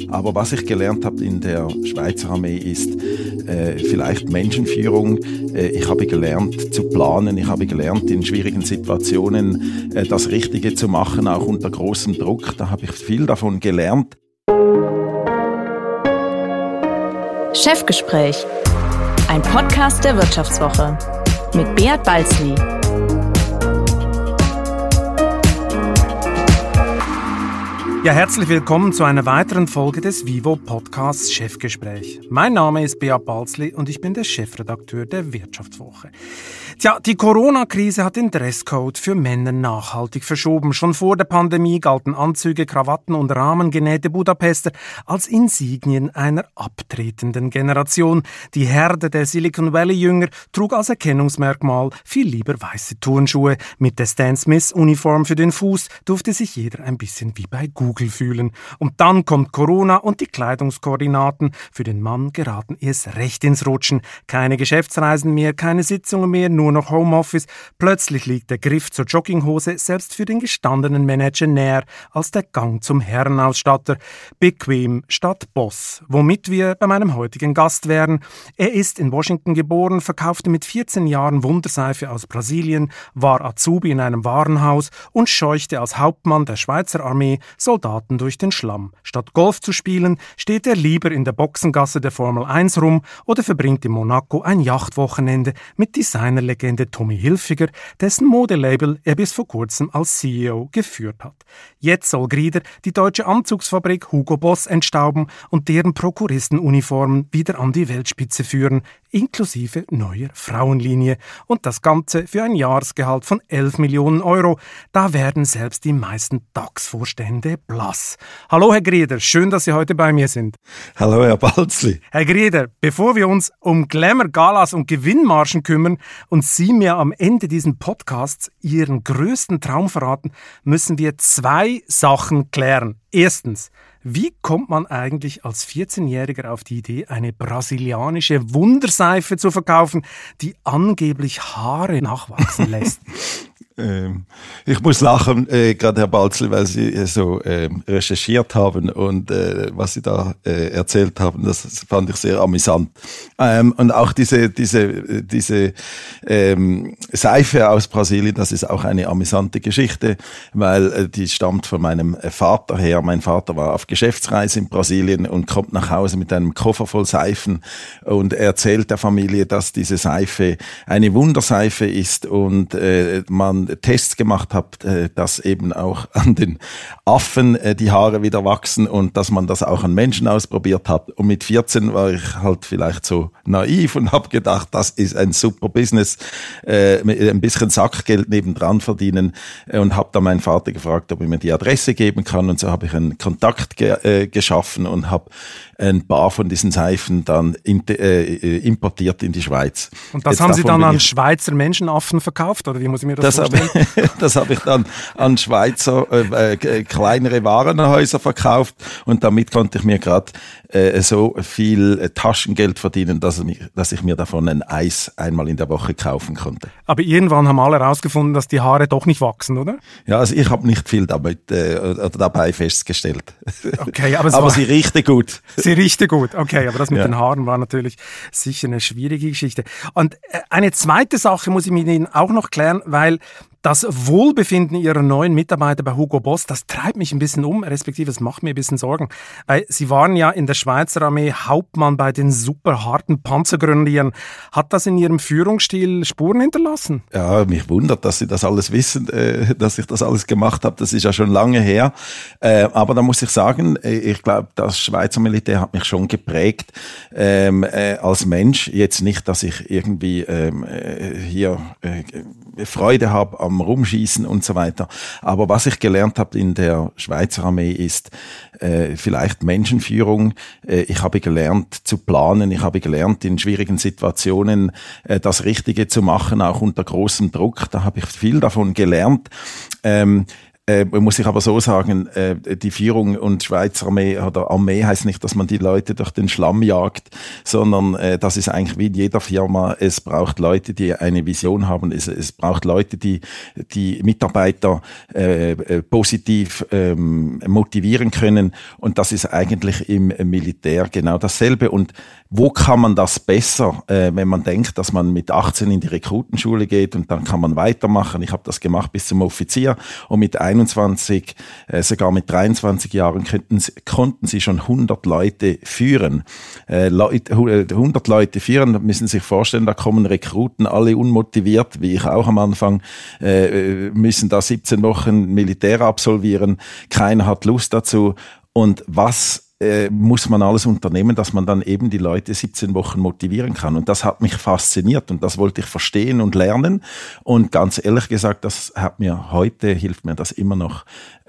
Aber was ich gelernt habe in der Schweizer Armee ist vielleicht Menschenführung. Ich habe gelernt zu planen. Ich habe gelernt, in schwierigen Situationen das Richtige zu machen, auch unter großem Druck. Da habe ich viel davon gelernt. Chefgespräch, ein Podcast der Wirtschaftswoche mit Beat Balzli. Ja, herzlich willkommen zu einer weiteren Folge des Vivo-Podcasts Chefgespräch. Mein Name ist Beat Balzli und ich bin der Chefredakteur der Wirtschaftswoche. Tja, die Corona-Krise hat den Dresscode für Männer nachhaltig verschoben. Schon vor der Pandemie galten Anzüge, Krawatten und rahmengenähte Budapester als Insignien einer abtretenden Generation. Die Herde der Silicon Valley-Jünger trug als Erkennungsmerkmal viel lieber weiße Turnschuhe. Mit der Stan Smith-Uniform für den Fuß durfte sich jeder ein bisschen wie bei Google fühlen. Und dann kommt Corona und die Kleidungskoordinaten für den Mann geraten erst recht ins Rutschen. Keine Geschäftsreisen mehr, keine Sitzungen mehr, nur noch Homeoffice. Plötzlich liegt der Griff zur Jogginghose selbst für den gestandenen Manager näher als der Gang zum Herrenausstatter. Bequem statt Boss. Womit wir bei meinem heutigen Gast wären. Er ist in Washington geboren, verkaufte mit 14 Jahren Wunderseife aus Brasilien, war Azubi in einem Warenhaus und scheuchte als Hauptmann der Schweizer Armee Soldaten durch den Schlamm. Statt Golf zu spielen, steht er lieber in der Boxengasse der Formel 1 rum oder verbringt in Monaco ein Yachtwochenende mit Designerlegende Tommy Hilfiger, dessen Modelabel er bis vor kurzem als CEO geführt hat. Jetzt soll Grieder die deutsche Anzugsfabrik Hugo Boss entstauben und deren Prokuristenuniformen wieder an die Weltspitze führen, inklusive neuer Frauenlinie. Und das Ganze für ein Jahresgehalt von 11 Millionen Euro. Da werden selbst die meisten DAX-Vorstände blass. Hallo Herr Grieder, schön, dass Sie heute bei mir sind. Hallo Herr Balzli. Herr Grieder, bevor wir uns um Glamour, Galas und Gewinnmargen kümmern und Sie mir am Ende diesen Podcasts Ihren größten Traum verraten, müssen wir 2 Sachen klären. Erstens, wie kommt man eigentlich als 14-Jähriger auf die Idee, eine brasilianische Wunderseife zu verkaufen, die angeblich Haare nachwachsen lässt? Ich muss lachen, gerade Herr Balzli, weil Sie so recherchiert haben und was Sie da erzählt haben, das fand ich sehr amüsant. Und auch diese Seife aus Brasilien, das ist auch eine amüsante Geschichte, weil die stammt von meinem Vater her. Mein Vater war auf Geschäftsreise in Brasilien und kommt nach Hause mit einem Koffer voll Seifen und erzählt der Familie, dass diese Seife eine Wunderseife ist und man Tests gemacht hat, dass eben auch an den Affen die Haare wieder wachsen und dass man das auch an Menschen ausprobiert hat. Und mit 14 war ich halt vielleicht so naiv und habe gedacht, das ist ein super Business, mit ein bisschen Sackgeld nebendran verdienen und habe dann meinen Vater gefragt, ob er mir die Adresse geben kann und so habe ich einen Kontakt geschaffen und habe ein paar von diesen Seifen dann importiert in die Schweiz. Und das haben Sie dann an Schweizer Menschenaffen verkauft, oder wie muss ich mir das vorstellen? Das habe ich dann an Schweizer kleinere Warenhäuser verkauft und damit konnte ich mir gerade so viel Taschengeld verdienen, dass ich mir davon ein Eis einmal in der Woche kaufen konnte. Aber irgendwann haben alle herausgefunden, dass die Haare doch nicht wachsen, oder? Ja, also ich habe nicht viel dabei festgestellt. Okay, aber sie riechte gut. Sie riechte gut, okay, aber das mit den Haaren war natürlich sicher eine schwierige Geschichte. Und eine zweite Sache muss ich mit Ihnen auch noch klären, weil das Wohlbefinden Ihrer neuen Mitarbeiter bei Hugo Boss, das treibt mich ein bisschen um, respektive es macht mir ein bisschen Sorgen. Weil Sie waren ja in der Schweizer Armee Hauptmann bei den super harten Panzergrenadieren. Hat das in Ihrem Führungsstil Spuren hinterlassen? Ja, mich wundert, dass Sie das alles wissen, dass ich das alles gemacht habe. Das ist ja schon lange her. Aber da muss ich sagen, ich glaube, das Schweizer Militär hat mich schon geprägt als Mensch. Jetzt nicht, dass ich irgendwie hier Freude habe am Rumschießen und so weiter. Aber was ich gelernt habe in der Schweizer Armee ist vielleicht Menschenführung. Ich habe gelernt zu planen. Ich habe gelernt, in schwierigen Situationen das Richtige zu machen, auch unter großem Druck. Da habe ich viel davon gelernt. Muss ich aber so sagen, die Führung und Schweizer Armee oder Armee heißt nicht, dass man die Leute durch den Schlamm jagt, sondern das ist eigentlich wie in jeder Firma. Es braucht Leute, die eine Vision haben. Es braucht Leute, die Mitarbeiter positiv motivieren können. Und das ist eigentlich im Militär genau dasselbe. Und wo kann man das besser, wenn man denkt, dass man mit 18 in die Rekrutenschule geht und dann kann man weitermachen. Ich habe das gemacht bis zum Offizier und mit 21, sogar mit 23 Jahren konnten sie schon 100 Leute führen. 100 Leute führen, müssen sich vorstellen, da kommen Rekruten, alle unmotiviert, wie ich auch am Anfang, müssen da 17 Wochen Militär absolvieren. Keiner hat Lust dazu. Und was muss man alles unternehmen, dass man dann eben die Leute 17 Wochen motivieren kann. Und das hat mich fasziniert und das wollte ich verstehen und lernen. Und ganz ehrlich gesagt, hilft mir das immer noch,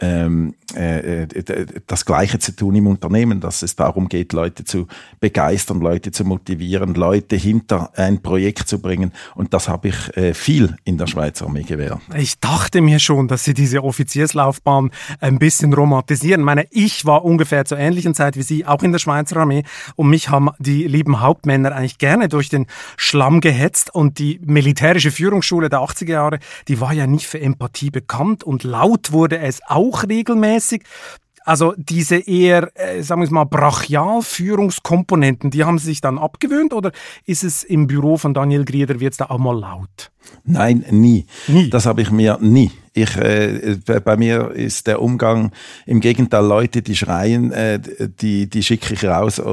das Gleiche zu tun im Unternehmen, dass es darum geht, Leute zu begeistern, Leute zu motivieren, Leute hinter ein Projekt zu bringen. Und das habe ich viel in der Schweizer Armee gelernt. Ich dachte mir schon, dass Sie diese Offizierslaufbahn ein bisschen romantisieren. Ich meine, ich war ungefähr zur ähnlichen Zeit wie Sie, auch in der Schweizer Armee. Und mich haben die lieben Hauptmänner eigentlich gerne durch den Schlamm gehetzt. Und die militärische Führungsschule der 80er Jahre, die war ja nicht für Empathie bekannt. Und laut wurde es auch regelmäßig. Also diese eher, sagen wir mal, Brachial-Führungskomponenten, die haben Sie sich dann abgewöhnt oder ist es im Büro von Daniel Grieder, wird es da auch mal laut? Nein, nie. Das habe ich mir nie. Bei mir ist der Umgang im Gegenteil, Leute, die schreien, die schicke ich raus.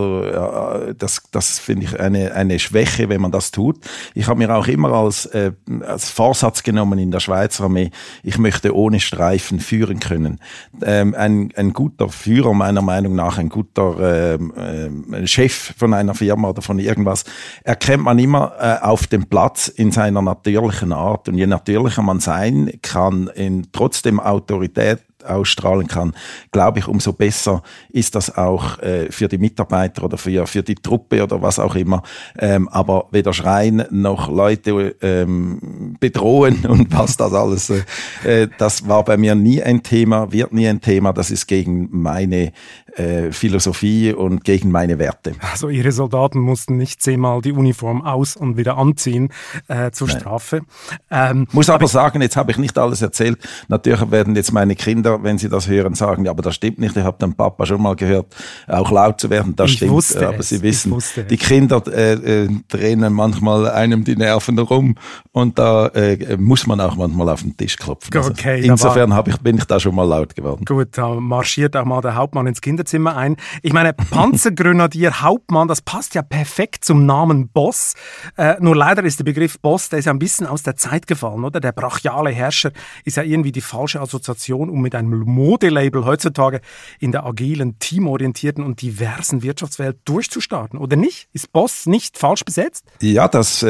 Das finde ich eine Schwäche, wenn man das tut. Ich habe mir auch immer als Vorsatz genommen in der Schweizer Armee, ich möchte ohne Streifen führen können. Ein guter Führer, meiner Meinung nach, ein guter Chef von einer Firma oder von irgendwas, erkennt man immer auf dem Platz in seiner natürlichen Art. Und je natürlicher man sein kann, trotzdem Autorität ausstrahlen kann, glaube ich, umso besser ist das auch für die Mitarbeiter oder für die Truppe oder was auch immer. Aber weder schreien noch Leute bedrohen und was das alles, das war bei mir nie ein Thema, wird nie ein Thema. Das ist gegen meine Philosophie und gegen meine Werte. Also Ihre Soldaten mussten nicht 10-mal die Uniform aus- und wieder anziehen zur Strafe. Muss aber sagen, jetzt habe ich nicht alles erzählt. Natürlich werden jetzt meine Kinder, wenn sie das hören, sagen, ja, aber das stimmt nicht. Ich habe den Papa schon mal gehört, auch laut zu werden. Das stimmt, aber Sie wissen, die Kinder drehen manchmal einem die Nerven rum und da muss man auch manchmal auf den Tisch klopfen. Also okay, insofern bin ich da schon mal laut geworden. Gut, da marschiert auch mal der Hauptmann ins Kinderzimmer ein. Ich meine, Panzergrenadier Hauptmann, das passt ja perfekt zum Namen Boss. Nur leider ist der Begriff Boss, der ist ja ein bisschen aus der Zeit gefallen, oder? Der brachiale Herrscher ist ja irgendwie die falsche Assoziation, um mit einem Modelabel heutzutage in der agilen, teamorientierten und diversen Wirtschaftswelt durchzustarten, oder nicht? Ist Boss nicht falsch besetzt? Ja, das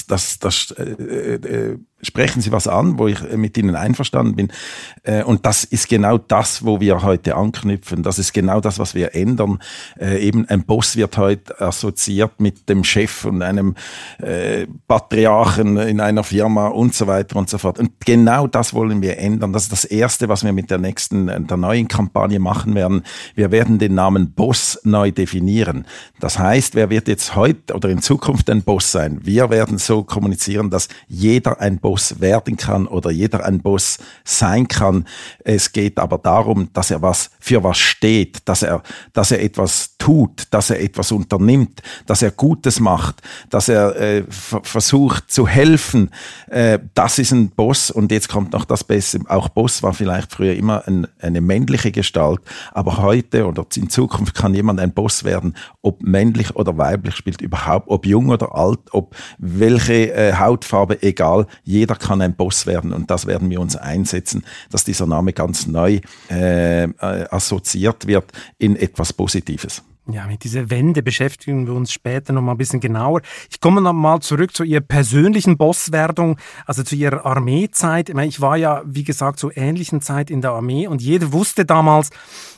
sprechen Sie was an, wo ich mit Ihnen einverstanden bin. Und das ist genau das, wo wir heute anknüpfen. Das ist genau das, was wir ändern. Eben ein Boss wird heute assoziiert mit dem Chef und einem Patriarchen in einer Firma und so weiter und so fort. Und genau das wollen wir ändern. Das ist das Erste, was wir mit der neuen Kampagne machen werden. Wir werden den Namen Boss neu definieren. Das heißt, wer wird jetzt heute oder in Zukunft ein Boss sein? Wir werden so kommunizieren, dass jeder ein Boss werden kann oder jeder ein Boss sein kann. Es geht aber darum, dass er für was steht, dass er etwas tut, dass er etwas unternimmt, dass er Gutes macht, dass er versucht zu helfen. Das ist ein Boss und jetzt kommt noch das Beste. Auch Boss war vielleicht früher immer eine männliche Gestalt, aber heute oder in Zukunft kann jemand ein Boss werden, ob männlich oder weiblich spielt überhaupt, ob jung oder alt, ob welche Hautfarbe, egal. Jeder kann ein Boss werden und das werden wir uns einsetzen, dass dieser Name ganz neu assoziiert wird in etwas Positives. Ja, mit dieser Wende beschäftigen wir uns später noch mal ein bisschen genauer. Ich komme noch mal zurück zu Ihrer persönlichen Bosswerdung, also zu Ihrer Armeezeit. Ich war ja, wie gesagt, zur ähnlichen Zeit in der Armee und jeder wusste damals,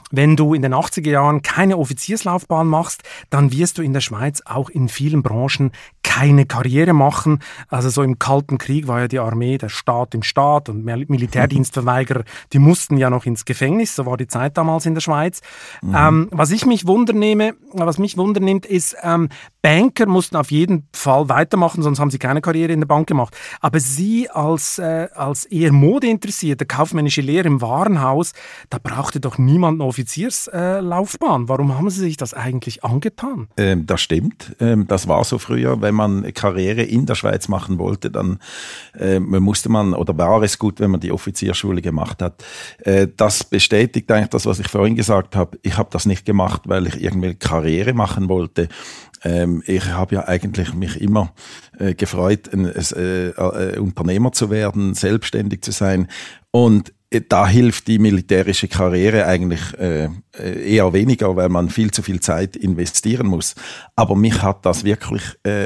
wenn du in den 80er Jahren keine Offizierslaufbahn machst, dann wirst du in der Schweiz auch in vielen Branchen keine Karriere machen. Also so im Kalten Krieg war ja die Armee der Staat im Staat und Militärdienstverweigerer, die mussten ja noch ins Gefängnis. So war die Zeit damals in der Schweiz. Was mich wundernimmt, ist, Banker mussten auf jeden Fall weitermachen, sonst haben sie keine Karriere in der Bank gemacht. Aber Sie als eher modeinteressierte kaufmännische Lehre im Warenhaus, da brauchte doch niemand eine Offizierslaufbahn. Warum haben Sie sich das eigentlich angetan? Das stimmt. Das war so früher. Wenn man eine Karriere in der Schweiz machen wollte, dann war es gut, wenn man die Offizierschule gemacht hat. Das bestätigt eigentlich das, was ich vorhin gesagt habe. Ich habe das nicht gemacht, weil ich irgendwie Karriere machen wollte. Ich habe ja eigentlich mich immer gefreut, Unternehmer zu werden, selbstständig zu sein. Und da hilft die militärische Karriere eigentlich eher weniger, weil man viel zu viel Zeit investieren muss. Aber mich hat das wirklich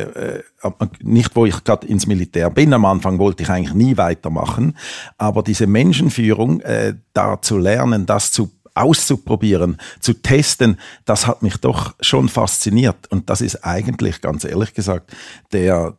nicht, wo ich gerade ins Militär bin. Am Anfang wollte ich eigentlich nie weitermachen. Aber diese Menschenführung, da zu lernen, das auszuprobieren, zu testen, das hat mich doch schon fasziniert. Und das ist eigentlich, ganz ehrlich gesagt, der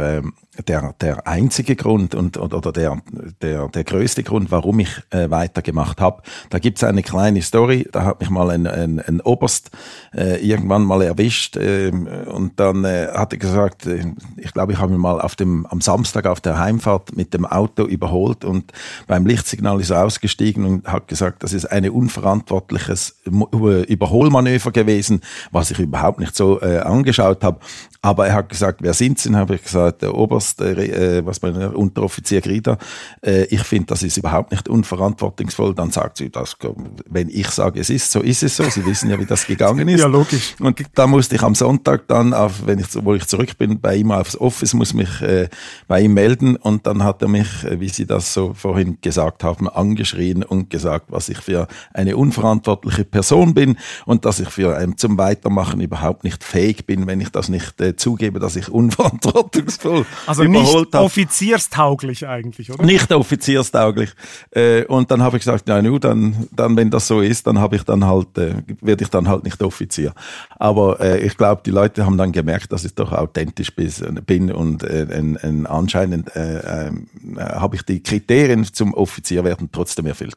einzige Grund oder der größte Grund, warum ich weitergemacht habe. Da gibt's eine kleine Story, da hat mich mal ein Oberst irgendwann mal erwischt und dann hat er gesagt, ich glaube, ich habe ihn mal am Samstag auf der Heimfahrt mit dem Auto überholt und beim Lichtsignal ist er ausgestiegen und hat gesagt, das ist ein unverantwortliches Überholmanöver gewesen, was ich überhaupt nicht so angeschaut habe. Aber er hat gesagt, wer sind Sie? Habe ich gesagt, der Oberst, Unteroffizier Grieder. Ich finde, das ist überhaupt nicht unverantwortungsvoll. Dann sagt sie, wenn ich sage, es ist, so ist es so. Sie wissen ja, wie das gegangen ist. Ja, logisch. Und da musste ich am Sonntag dann, wo ich zurück bin, bei ihm aufs Office, muss mich bei ihm melden. Und dann hat er mich, wie Sie das so vorhin gesagt haben, angeschrien und gesagt, was ich für eine unverantwortliche Person bin und dass ich zum Weitermachen überhaupt nicht fähig bin, wenn ich das nicht zugebe, dass ich unverantwortungsvoll also nicht offizierstauglich eigentlich, oder? Nicht offizierstauglich. Und dann habe ich gesagt, dann wenn das so ist, dann werde ich dann halt nicht Offizier. Aber ich glaube, die Leute haben dann gemerkt, dass ich doch authentisch bin und anscheinend habe ich die Kriterien zum Offizierwerden trotzdem erfüllt.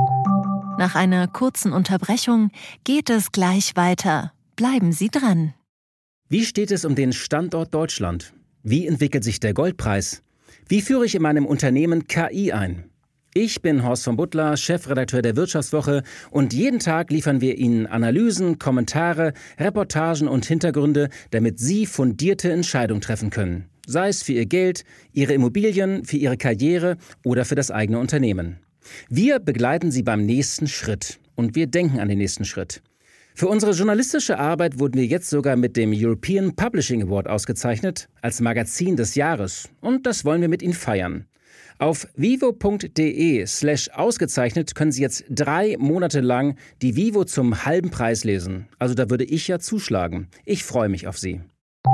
Nach einer kurzen Unterbrechung geht es gleich weiter. Bleiben Sie dran. Wie steht es um den Standort Deutschland? Wie entwickelt sich der Goldpreis? Wie führe ich in meinem Unternehmen KI ein? Ich bin Horst von Butler, Chefredakteur der Wirtschaftswoche und jeden Tag liefern wir Ihnen Analysen, Kommentare, Reportagen und Hintergründe, damit Sie fundierte Entscheidungen treffen können. Sei es für Ihr Geld, Ihre Immobilien, für Ihre Karriere oder für das eigene Unternehmen. Wir begleiten Sie beim nächsten Schritt und wir denken an den nächsten Schritt. Für unsere journalistische Arbeit wurden wir jetzt sogar mit dem European Publishing Award ausgezeichnet als Magazin des Jahres und das wollen wir mit Ihnen feiern. Auf vivo.de/ausgezeichnet können Sie jetzt 3 Monate lang die Vivo zum halben Preis lesen. Also da würde ich ja zuschlagen. Ich freue mich auf Sie.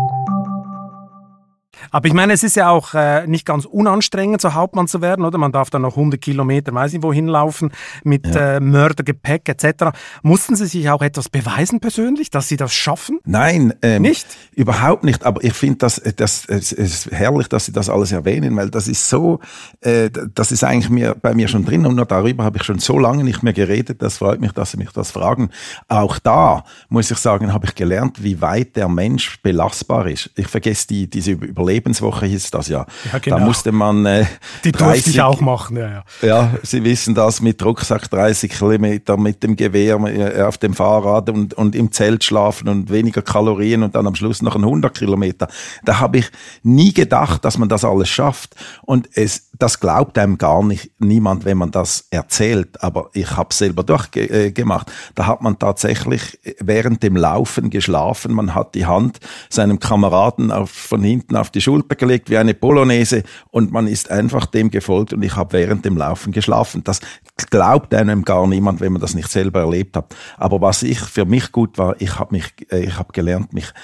Aber ich meine, es ist ja auch nicht ganz unanstrengend, so Hauptmann zu werden, oder? Man darf dann noch 100 Kilometer, weiß nicht wohin laufen, mit Mördergepäck etc. Mussten Sie sich auch etwas beweisen persönlich, dass Sie das schaffen? Nein, nicht? Überhaupt nicht. Aber ich finde, es ist herrlich, dass Sie das alles erwähnen, weil das ist so, das ist eigentlich bei mir schon drin und nur darüber habe ich schon so lange nicht mehr geredet. Das freut mich, dass Sie mich das fragen. Auch da, muss ich sagen, habe ich gelernt, wie weit der Mensch belastbar ist. Ich vergesse diese Überlebenswoche hieß das ja. Ja, genau. Da musste man die durfte ich auch machen, ja. Ja, Sie wissen das, mit Rucksack 30 Kilometer, mit dem Gewehr auf dem Fahrrad und im Zelt schlafen und weniger Kalorien und dann am Schluss noch 100 Kilometer. Da habe ich nie gedacht, dass man das alles schafft. Und das glaubt einem gar nicht niemand, wenn man das erzählt. Aber ich habe es selber durchgemacht. Da hat man tatsächlich während dem Laufen geschlafen. Man hat die Hand seinem Kameraden von hinten auf die Schulter gelegt wie eine Polonaise und man ist einfach dem gefolgt und ich habe während dem Laufen geschlafen. Das glaubt einem gar niemand, wenn man das nicht selber erlebt hat. Aber was für mich gut war, ich habe gelernt, mich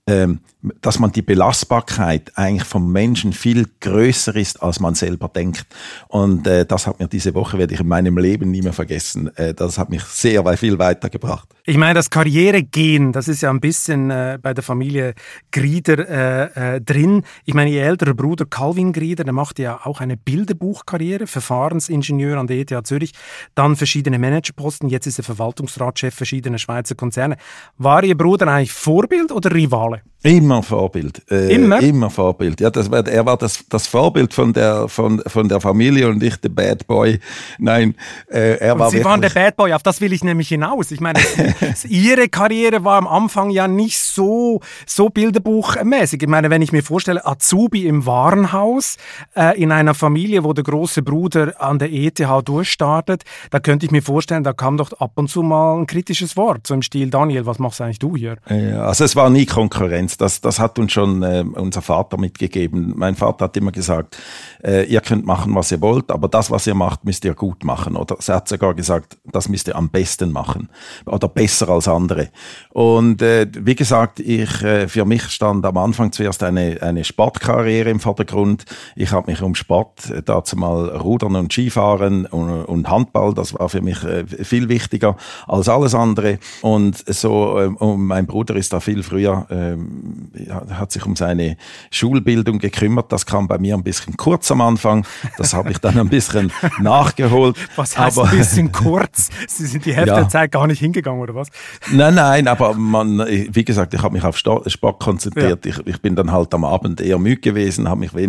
dass man die Belastbarkeit eigentlich vom Menschen viel größer ist, als man selber denkt. Und das hat mir diese Woche, werde ich in meinem Leben nie mehr vergessen. Das hat mich sehr viel weitergebracht. Ich meine, das Karrieregehen, das ist ja ein bisschen bei der Familie Grieder drin. Ich meine, Ihr älterer Bruder Calvin Grieder, der machte ja auch eine Bilderbuchkarriere, Verfahrensingenieur an der ETH Zürich, dann verschiedene Managerposten, jetzt ist er Verwaltungsratschef verschiedener Schweizer Konzerne. War Ihr Bruder eigentlich Vorbild oder Rivale? Immer Vorbild. Immer Vorbild. Ja, er war das Vorbild von der Familie und ich der Bad Boy. Nein, er war Sie waren der Bad Boy, auf das will ich nämlich hinaus. Ich meine, Ihre Karriere war am Anfang ja nicht so bilderbuchmäßig. Ich meine, wenn ich mir vorstelle, Azubi im Warenhaus, in einer Familie, wo der große Bruder an der ETH durchstartet, da könnte ich mir vorstellen, da kam doch ab und zu mal ein kritisches Wort, so im Stil, Daniel, was machst eigentlich du hier? Ja, also es war nie Konkurrenz. Das hat uns schon unser Vater mitgegeben. Mein Vater hat immer gesagt, ihr könnt machen, was ihr wollt, aber das, was ihr macht, müsst ihr gut machen. Oder er hat sogar gesagt, das müsst ihr am besten machen oder besser als andere. Und wie gesagt, für mich stand am Anfang zuerst eine Sportkarriere im Vordergrund. Ich habe mich um Sport, dazu mal Rudern und Skifahren und Handball, das war für mich viel wichtiger als alles andere. Und so, mein Bruder ist da viel früher hat sich um seine Schulbildung gekümmert. Das kam bei mir ein bisschen kurz am Anfang. Das habe ich dann ein bisschen nachgeholt. Was heißt ein bisschen kurz? Sie sind die Hälfte der Zeit gar nicht hingegangen, oder was? Nein, aber wie gesagt, ich habe mich auf Sport konzentriert. Ja. Ich bin dann halt am Abend eher müde gewesen, habe mich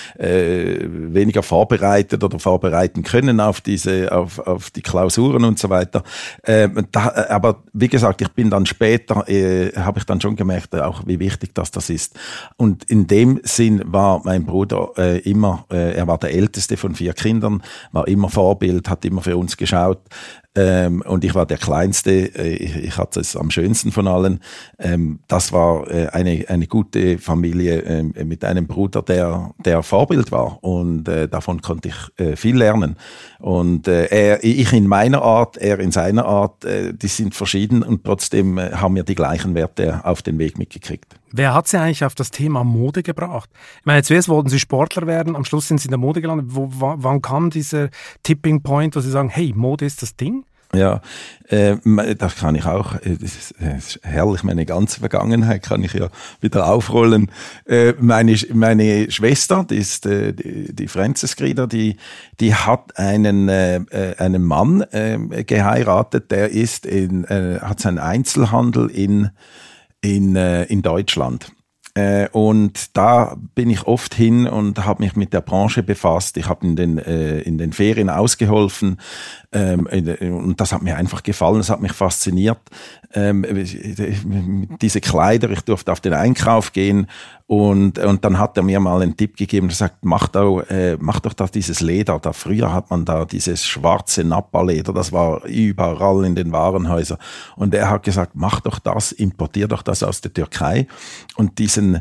weniger vorbereitet oder vorbereiten können auf die Klausuren und so weiter. Aber wie gesagt, ich bin dann später, habe ich dann schon gemerkt, auch wie wichtig das ist. Und in dem Sinn war mein Bruder er war der älteste von 4 Kindern, war immer Vorbild, hat immer für uns geschaut. Und ich war der Kleinste, ich hatte es am schönsten von allen. Das war eine gute Familie mit einem Bruder, der Vorbild war. Und davon konnte ich viel lernen. Und ich in meiner Art, er in seiner Art, die sind verschieden und trotzdem haben wir die gleichen Werte auf den Weg mitgekriegt. Wer hat Sie eigentlich auf das Thema Mode gebracht? Ich meine, zuerst wollten Sie Sportler werden, am Schluss sind Sie in der Mode gelandet. Wann kam dieser Tipping Point, wo Sie sagen, hey, Mode ist das Ding? Ja, das kann ich auch. Das ist herrlich, meine ganze Vergangenheit kann ich ja wieder aufrollen. Meine Schwester, die ist die Frances Grieder, die hat einen Mann geheiratet, der hat seinen Einzelhandel in Deutschland. Und da bin ich oft hin und habe mich mit der Branche befasst. Ich habe in den Ferien ausgeholfen und das hat mir einfach gefallen, das hat mich fasziniert. Diese Kleider, ich durfte auf den Einkauf gehen und dann hat er mir mal einen Tipp gegeben, er sagt, mach doch da dieses Leder. Da früher hat man da dieses schwarze Nappa-Leder, das war überall in den Warenhäusern. Und er hat gesagt, mach doch das, importier doch das aus der Türkei. Und diese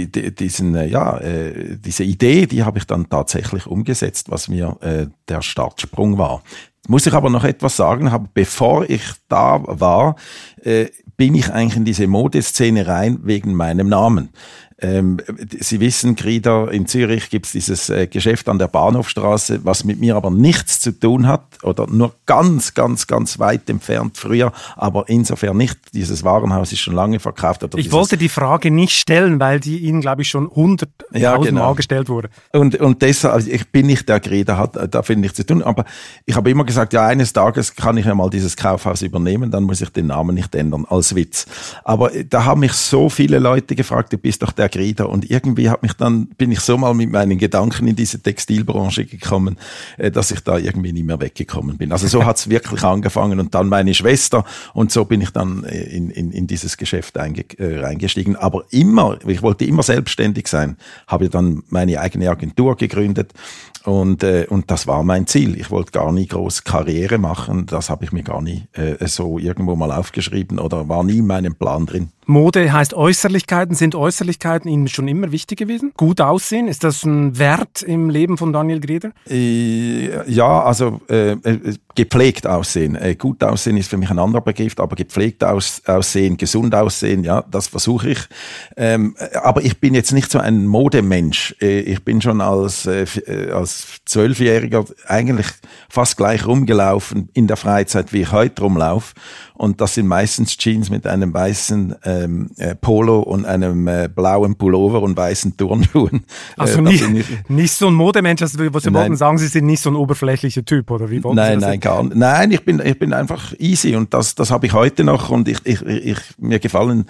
Idee, die habe ich dann tatsächlich umgesetzt, was mir der Startsprung war. Muss ich aber noch etwas sagen, bevor ich da war, bin ich eigentlich in diese Modeszene rein wegen meinem Namen. Sie wissen, Grieder, in Zürich gibt's dieses Geschäft an der Bahnhofstraße, was mit mir aber nichts zu tun hat oder nur ganz, ganz, ganz weit entfernt früher, aber insofern nicht. Dieses Warenhaus ist schon lange verkauft. Ich wollte die Frage nicht stellen, weil die Ihnen, glaube ich, schon 100.000 Mal gestellt wurde. Und deshalb, also ich bin nicht der Grieder, da finde ich zu tun, aber ich habe immer gesagt, ja, eines Tages kann ich ja mal dieses Kaufhaus übernehmen, dann muss ich den Namen nicht ändern, als Witz. Aber da haben mich so viele Leute gefragt, du bist doch der Grieder. Und irgendwie bin ich so mal mit meinen Gedanken in diese Textilbranche gekommen, dass ich da irgendwie nicht mehr weggekommen bin. Also so hat's wirklich angefangen und dann meine Schwester und so bin ich dann in dieses Geschäft reingestiegen. Aber ich wollte immer selbstständig sein, habe dann meine eigene Agentur gegründet und das war mein Ziel. Ich wollte gar nie groß Karriere machen, das habe ich mir gar nie so irgendwo mal aufgeschrieben oder war nie in meinem Plan drin. Mode heißt Äußerlichkeiten. Sind Äußerlichkeiten Ihnen schon immer wichtig gewesen? Gut aussehen, ist das ein Wert im Leben von Daniel Grieder? Ja, also gepflegt aussehen. Gut aussehen ist für mich ein anderer Begriff, aber gepflegt aussehen, gesund aussehen, ja, das versuche ich. Aber ich bin jetzt nicht so ein Modemensch. Ich bin schon als 12-Jähriger eigentlich fast gleich rumgelaufen in der Freizeit, wie ich heute rumlaufe. Und das sind meistens Jeans mit einem weißen Polo und einem blauen Pullover und weißen Turnschuhen. Also nicht so ein Modemensch, was Sie wollten sagen, Sie sind nicht so ein oberflächlicher Typ, oder wie wollten Sie das? Nein, gar nicht. Nein, ich bin einfach easy und das habe ich heute noch und mir gefallen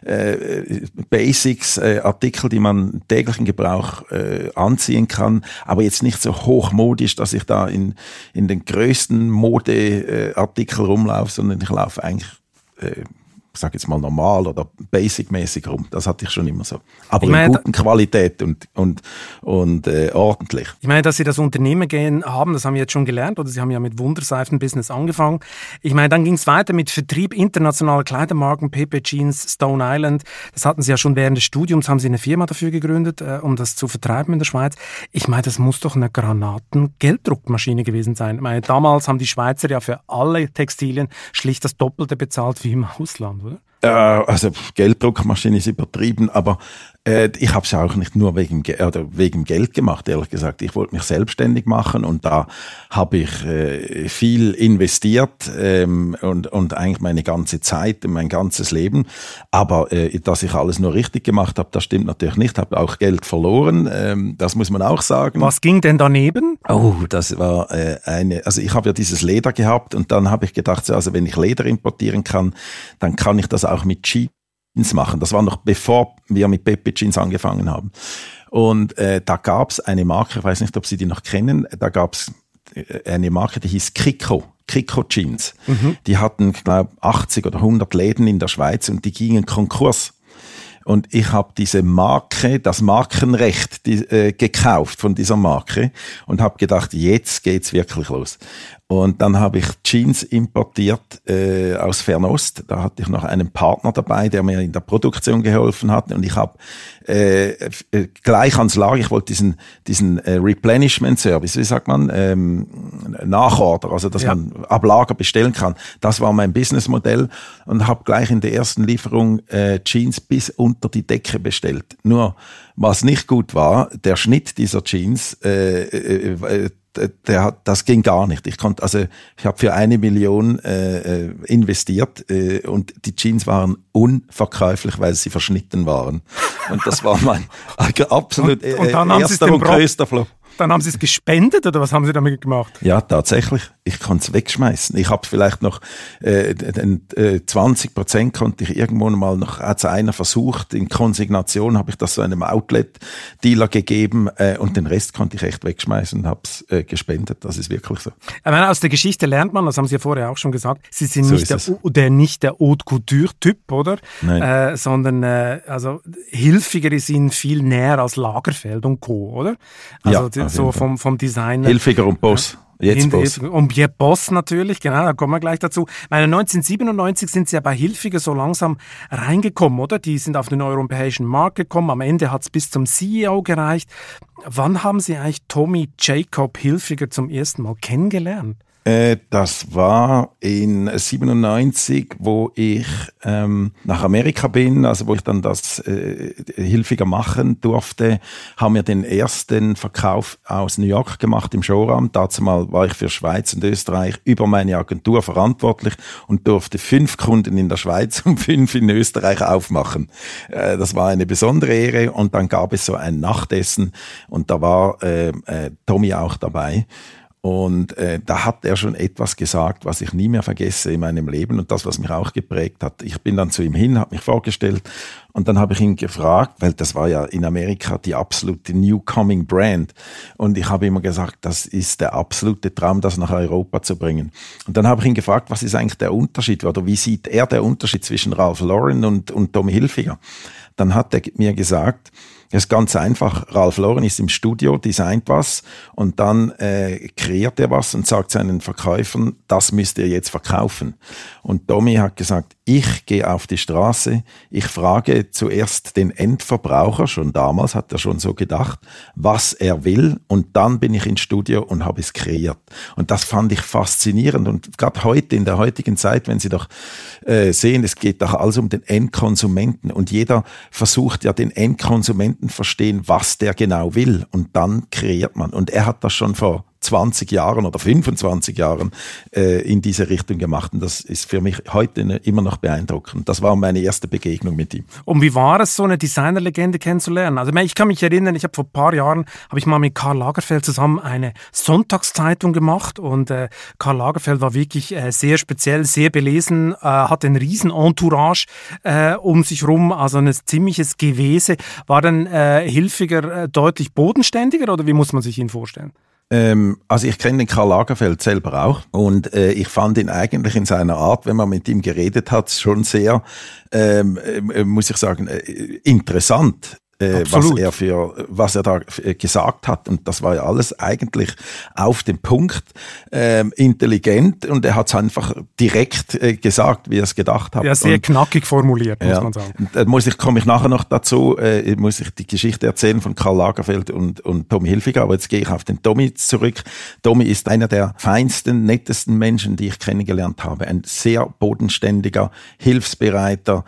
Basics, Artikel, die man täglichen Gebrauch anziehen kann, aber jetzt nicht so hochmodisch, dass ich da in den größten Modeartikel rumlaufe, sondern ich laufe eigentlich, ich sage jetzt mal normal oder basic-mäßig rum. Das hatte ich schon immer so. Aber in guten Qualität und ordentlich. Ich meine, dass Sie das Unternehmen haben, das haben wir jetzt schon gelernt, oder Sie haben ja mit Wunderseifen-Business angefangen. Ich meine, dann ging es weiter mit Vertrieb internationaler Kleidermarken, Pepe Jeans, Stone Island. Das hatten Sie ja schon während des Studiums, haben Sie eine Firma dafür gegründet, um das zu vertreiben in der Schweiz. Ich meine, das muss doch eine Granaten-Gelddruckmaschine gewesen sein. Ich meine, damals haben die Schweizer ja für alle Textilien schlicht das Doppelte bezahlt wie im Ausland. Oder? Also Gelddruckmaschine ist übertrieben, aber ich habe es ja auch nicht nur wegen Geld gemacht, ehrlich gesagt. Ich wollte mich selbstständig machen und da habe ich viel investiert und eigentlich meine ganze Zeit, mein ganzes Leben. Aber dass ich alles nur richtig gemacht habe, das stimmt natürlich nicht. Ich habe auch Geld verloren, das muss man auch sagen. Was ging denn daneben? Oh, das war also ich habe ja dieses Leder gehabt und dann habe ich gedacht, also wenn ich Leder importieren kann, dann kann ich das auch mit Jeans machen. Das war noch bevor wir mit Pepe Jeans angefangen haben. Und da gab es eine Marke, ich weiß nicht, ob Sie die noch kennen, da gab es eine Marke, die hieß Kiko Jeans. Mhm. Die hatten, glaube ich, 80 oder 100 Läden in der Schweiz und die gingen Konkurs. Und ich habe diese Marke, das Markenrecht gekauft von dieser Marke und habe gedacht, jetzt geht's wirklich los. Und dann habe ich Jeans importiert aus Fernost. Da hatte ich noch einen Partner dabei, der mir in der Produktion geholfen hat. Und ich habe gleich ans Lager, ich wollte diesen Replenishment-Service, wie sagt man, Nachorder, also dass man ab Lager bestellen kann. Das war mein Businessmodell und habe gleich in der ersten Lieferung Jeans bis unter die Decke bestellt. Was nicht gut war, der Schnitt dieser Jeans, das ging gar nicht. Ich habe für 1 Million investiert und die Jeans waren unverkäuflich, weil sie verschnitten waren. Und das war mein absolut erster und größter Flop. Dann haben Sie es gespendet oder was haben Sie damit gemacht? Ja, tatsächlich. Ich konnte es wegschmeißen. Ich habe vielleicht noch 20% konnte ich irgendwo mal noch, hat es einer versucht, in Konsignation habe ich das so einem Outlet-Dealer gegeben und den Rest konnte ich echt wegschmeißen und habe es gespendet. Das ist wirklich so. Ich meine, aus der Geschichte lernt man, das haben Sie ja vorher auch schon gesagt, Sie sind nicht der Haute Couture-Typ, oder? Nein. Sondern also hilfiger ist Ihnen viel näher als Lagerfeld und Co., oder? Also ja. So vom Design. Hilfiger und Boss. Jetzt Boss. Und Boss natürlich, genau, da kommen wir gleich dazu. Ich meine, 1997 sind Sie ja bei Hilfiger so langsam reingekommen, oder? Die sind auf den europäischen Markt gekommen, am Ende hat es bis zum CEO gereicht. Wann haben Sie eigentlich Tommy Jacob Hilfiger zum ersten Mal kennengelernt? Das war in 97, wo ich nach Amerika bin, also wo ich dann das Hilfiger machen durfte, haben wir den ersten Verkauf aus New York gemacht im Showroom. Dazu mal war ich für Schweiz und Österreich über meine Agentur verantwortlich und durfte 5 Kunden in der Schweiz und 5 in Österreich aufmachen. Das war eine besondere Ehre und dann gab es so ein Nachtessen und da war Tommy auch dabei. Und da hat er schon etwas gesagt, was ich nie mehr vergesse in meinem Leben und das, was mich auch geprägt hat. Ich bin dann zu ihm hin, habe mich vorgestellt und dann habe ich ihn gefragt, weil das war ja in Amerika die absolute Newcoming Brand und ich habe immer gesagt, das ist der absolute Traum, das nach Europa zu bringen. Und dann habe ich ihn gefragt, was ist eigentlich der Unterschied oder wie sieht er der Unterschied zwischen Ralph Lauren und Tommy Hilfiger? Dann hat er mir gesagt, Das ist ganz einfach. Ralph Lauren ist im Studio, designt was und dann kreiert er was und sagt seinen Verkäufern, das müsst ihr jetzt verkaufen. Und Tommy hat gesagt, ich gehe auf die Straße, ich frage zuerst den Endverbraucher, schon damals hat er schon so gedacht, was er will und dann bin ich ins Studio und habe es kreiert. Und das fand ich faszinierend und gerade heute, in der heutigen Zeit, wenn Sie doch sehen, es geht doch alles um den Endkonsumenten und jeder versucht ja den Endkonsumenten verstehen, was der genau will und dann kreiert man. Und er hat das schon vor 20 Jahren oder 25 Jahren in diese Richtung gemacht. Und das ist für mich heute immer noch beeindruckend. Das war meine erste Begegnung mit ihm. Und wie war es, so eine Designerlegende kennenzulernen? Also ich kann mich erinnern, ich habe vor ein paar Jahren mal mit Karl Lagerfeld zusammen eine Sonntagszeitung gemacht und Karl Lagerfeld war wirklich sehr speziell, sehr belesen, hatte ein riesen Entourage um sich rum, also ein ziemliches Gewese. War denn Hilfiger deutlich bodenständiger oder wie muss man sich ihn vorstellen? Also ich kenne den Karl Lagerfeld selber auch und ich fand ihn eigentlich in seiner Art, wenn man mit ihm geredet hat, schon sehr, muss ich sagen, interessant. Was er da gesagt hat. Und das war ja alles eigentlich auf den Punkt, intelligent und er hat es einfach direkt gesagt, wie er es gedacht hat. Ja, sehr knackig formuliert, muss man sagen. Da komme ich nachher noch dazu, muss ich die Geschichte erzählen von Karl Lagerfeld und Tommy Hilfiger, aber jetzt gehe ich auf den Tommy zurück. Tommy ist einer der feinsten, nettesten Menschen, die ich kennengelernt habe. Ein sehr bodenständiger, hilfsbereiter,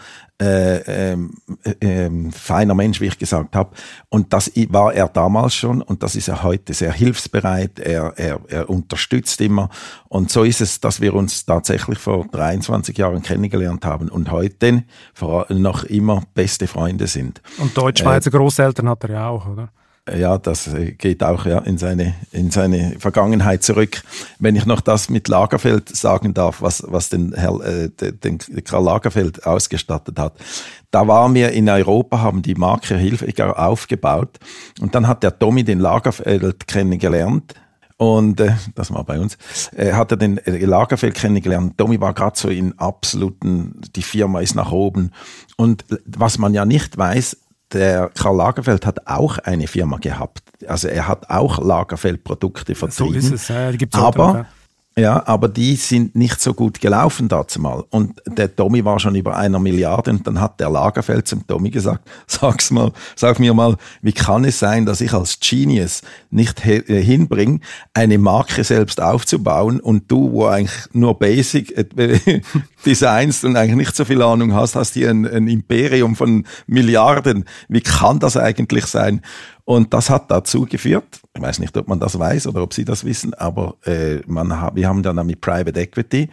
feiner Mensch, wie ich gesagt habe. Und das war er damals schon und das ist er heute sehr hilfsbereit. Er unterstützt immer. Und so ist es, dass wir uns tatsächlich vor 23 Jahren kennengelernt haben und heute noch immer beste Freunde sind. Und Deutsch-Schweizer Großeltern hat er ja auch, oder? Ja, das geht auch in seine Vergangenheit zurück. Wenn ich noch das mit Lagerfeld sagen darf, was den Karl Lagerfeld ausgestattet hat. Da waren wir in Europa, haben die Marke Hilfiger aufgebaut und dann hat der Tommy den Lagerfeld kennengelernt. Und das war bei uns, hat er den Lagerfeld kennengelernt. Tommy war gerade so in absoluten, die Firma ist nach oben. Und was man ja nicht weiß, der Karl Lagerfeld hat auch eine Firma gehabt. Also er hat auch Lagerfeld-Produkte vertrieben. So ist es, die gibt's auch noch, ja. Ja, aber die sind nicht so gut gelaufen dazumal. Und der Tommy war schon über 1 Milliarde und dann hat der Lagerfeld zum Tommy gesagt, sag mir mal, wie kann es sein, dass ich als Genius nicht hinbringe, eine Marke selbst aufzubauen und du, wo eigentlich nur Basic designst und eigentlich nicht so viel Ahnung hast hier ein Imperium von Milliarden. Wie kann das eigentlich sein? Und das hat dazu geführt, ich weiß nicht, ob man das weiß oder ob Sie das wissen, aber wir haben dann mit Private Equity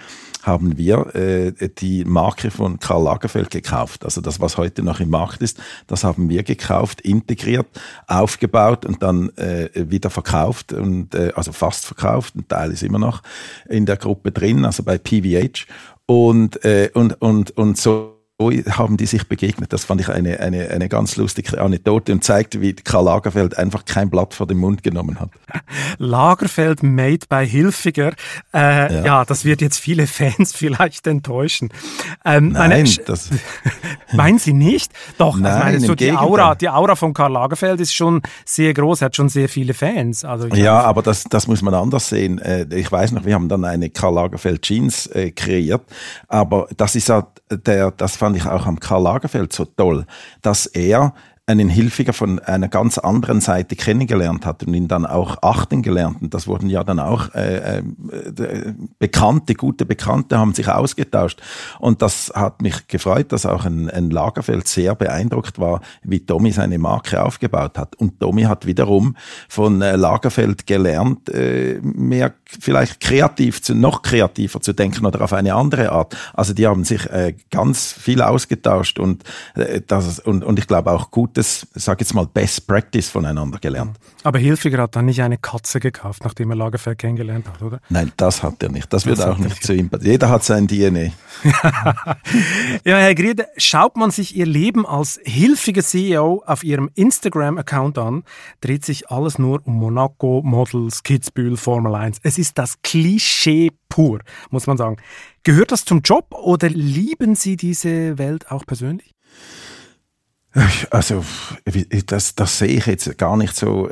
die Marke von Karl Lagerfeld gekauft. Also das, was heute noch im Markt ist, das haben wir gekauft, integriert, aufgebaut und dann wieder verkauft und also fast verkauft. Ein Teil ist immer noch in der Gruppe drin, also bei PVH und so haben die sich begegnet. Das fand ich eine ganz lustige Anekdote und zeigte, wie Karl Lagerfeld einfach kein Blatt vor den Mund genommen hat. Lagerfeld made by Hilfiger. Ja, das wird jetzt viele Fans vielleicht enttäuschen. Nein, meinen Sie nicht? Doch, nein, so die Aura von Karl Lagerfeld ist schon sehr groß, er hat schon sehr viele Fans. Also aber das muss man anders sehen. Ich weiß noch, wir haben dann eine Karl Lagerfeld Jeans kreiert, aber das ist ja das fand ich auch am Karl Lagerfeld so toll, dass er einen Hilfiger von einer ganz anderen Seite kennengelernt hat und ihn dann auch achten gelernt. Und das wurden ja dann auch gute Bekannte haben sich ausgetauscht. Und das hat mich gefreut, dass auch ein Lagerfeld sehr beeindruckt war, wie Tommy seine Marke aufgebaut hat. Und Tommy hat wiederum von Lagerfeld gelernt, mehr vielleicht noch kreativer zu denken oder auf eine andere Art. Also die haben sich ganz viel ausgetauscht und ich glaube auch gutes, sag jetzt mal, Best Practice voneinander gelernt. Aber Hilfiger hat dann nicht eine Katze gekauft, nachdem er Lagerfeld kennengelernt hat, oder? Nein, das hat er nicht. Das würde auch nicht zu ihm passen. Jeder hat sein DNA. Ja, Herr Griede, schaut man sich Ihr Leben als Hilfiger CEO auf Ihrem Instagram-Account an, dreht sich alles nur um Monaco, Models, Kitzbühel, Formel 1. Es ist das Klischee pur, muss man sagen. Gehört das zum Job oder lieben Sie diese Welt auch persönlich? Also, das sehe ich jetzt gar nicht so.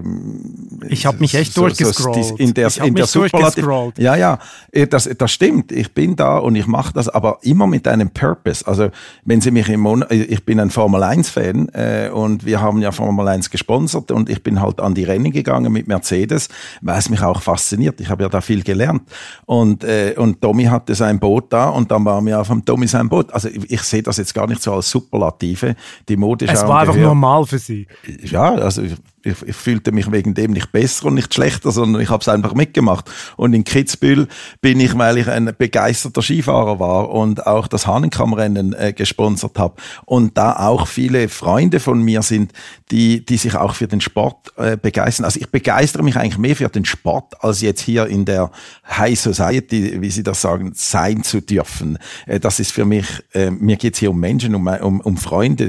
Ich habe mich echt durchgescrollt. In der Superlativ. Ja, das stimmt. Ich bin da und ich mache das, aber immer mit einem Purpose. Also, wenn Sie mich ich bin ein Formel-1-Fan und wir haben ja Formel 1 gesponsert und ich bin halt an die Rennen gegangen mit Mercedes, weil es mich auch fasziniert. Ich habe ja da viel gelernt. Und Tommy hatte sein Boot da und dann waren wir auf dem Tommy sein Boot. Also, ich sehe das jetzt gar nicht so als Superlative. Die Modeschau. Es war einfach normal für Sie. Ja, also ich fühlte mich wegen dem nicht besser und nicht schlechter, sondern ich habe es einfach mitgemacht. Und in Kitzbühel bin ich, weil ich ein begeisterter Skifahrer war und auch das Hahnenkammrennen gesponsert habe. Und da auch viele Freunde von mir sind, die sich auch für den Sport begeistern. Also ich begeistere mich eigentlich mehr für den Sport, als jetzt hier in der High Society, wie Sie das sagen, sein zu dürfen. Das ist für mich, mir geht es hier um Menschen, um Freunde,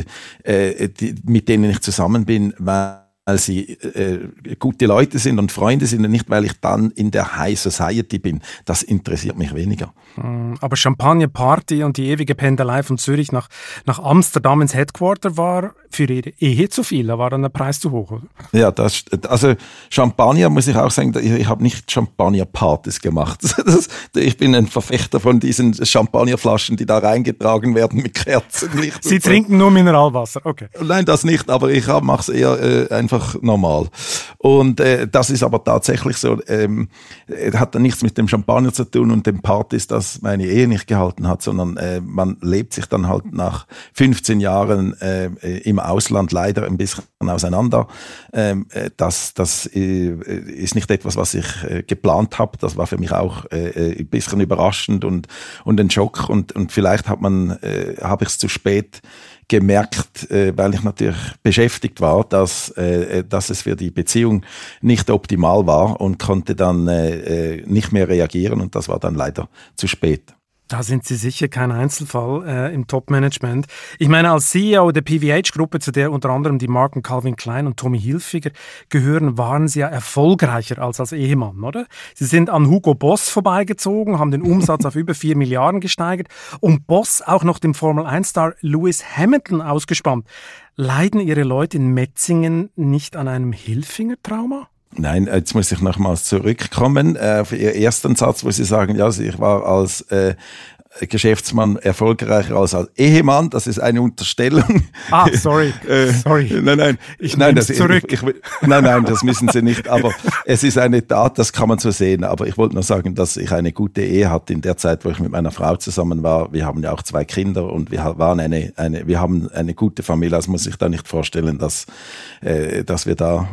mit denen ich zusammen bin, weil sie gute Leute sind und Freunde sind und nicht, weil ich dann in der High Society bin. Das interessiert mich weniger. Aber Champagner-Party und die ewige Pendelei von Zürich nach Amsterdam ins Headquarter war für Ihre Ehe zu viel. Da war dann der Preis zu hoch, oder? Ja, also Champagner, muss ich auch sagen, ich habe nicht Champagner-Partys gemacht. Ich bin ein Verfechter von diesen Champagnerflaschen, die da reingetragen werden mit Kerzenlicht. Sie trinken nur Mineralwasser, okay. Nein, das nicht, aber ich mache es eher einfach normal. Und das ist aber tatsächlich so, hat dann nichts mit dem Champagner zu tun und den Partys, dass meine Ehe nicht gehalten hat, sondern man lebt sich dann halt nach 15 Jahren im Ausland leider ein bisschen auseinander. Das ist nicht etwas, was ich geplant habe. Das war für mich auch ein bisschen überraschend und ein Schock und vielleicht habe ich es zu spät gemerkt, weil ich natürlich beschäftigt war, dass es für die Beziehung nicht optimal war und konnte dann nicht mehr reagieren und das war dann leider zu spät. Da sind Sie sicher kein Einzelfall im Top-Management. Ich meine, als CEO der PVH-Gruppe, zu der unter anderem die Marken Calvin Klein und Tommy Hilfiger gehören, waren Sie ja erfolgreicher als Ehemann, oder? Sie sind an Hugo Boss vorbeigezogen, haben den Umsatz auf über 4 Milliarden gesteigert und Boss auch noch dem Formel-1-Star Lewis Hamilton ausgespannt. Leiden Ihre Leute in Metzingen nicht an einem Hilfiger-Trauma? Nein, jetzt muss ich nochmals zurückkommen auf Ihren ersten Satz, wo Sie sagen, ja, ich war als Geschäftsmann erfolgreicher als Ehemann. Das ist eine Unterstellung. Sorry. Nein. Ich nehme es zurück. Nein, das müssen Sie nicht. Aber es ist eine Tat, das kann man so sehen. Aber ich wollte nur sagen, dass ich eine gute Ehe hatte in der Zeit, wo ich mit meiner Frau zusammen war. Wir haben ja auch 2 Kinder und wir haben eine gute Familie. Also muss ich da nicht vorstellen, dass wir da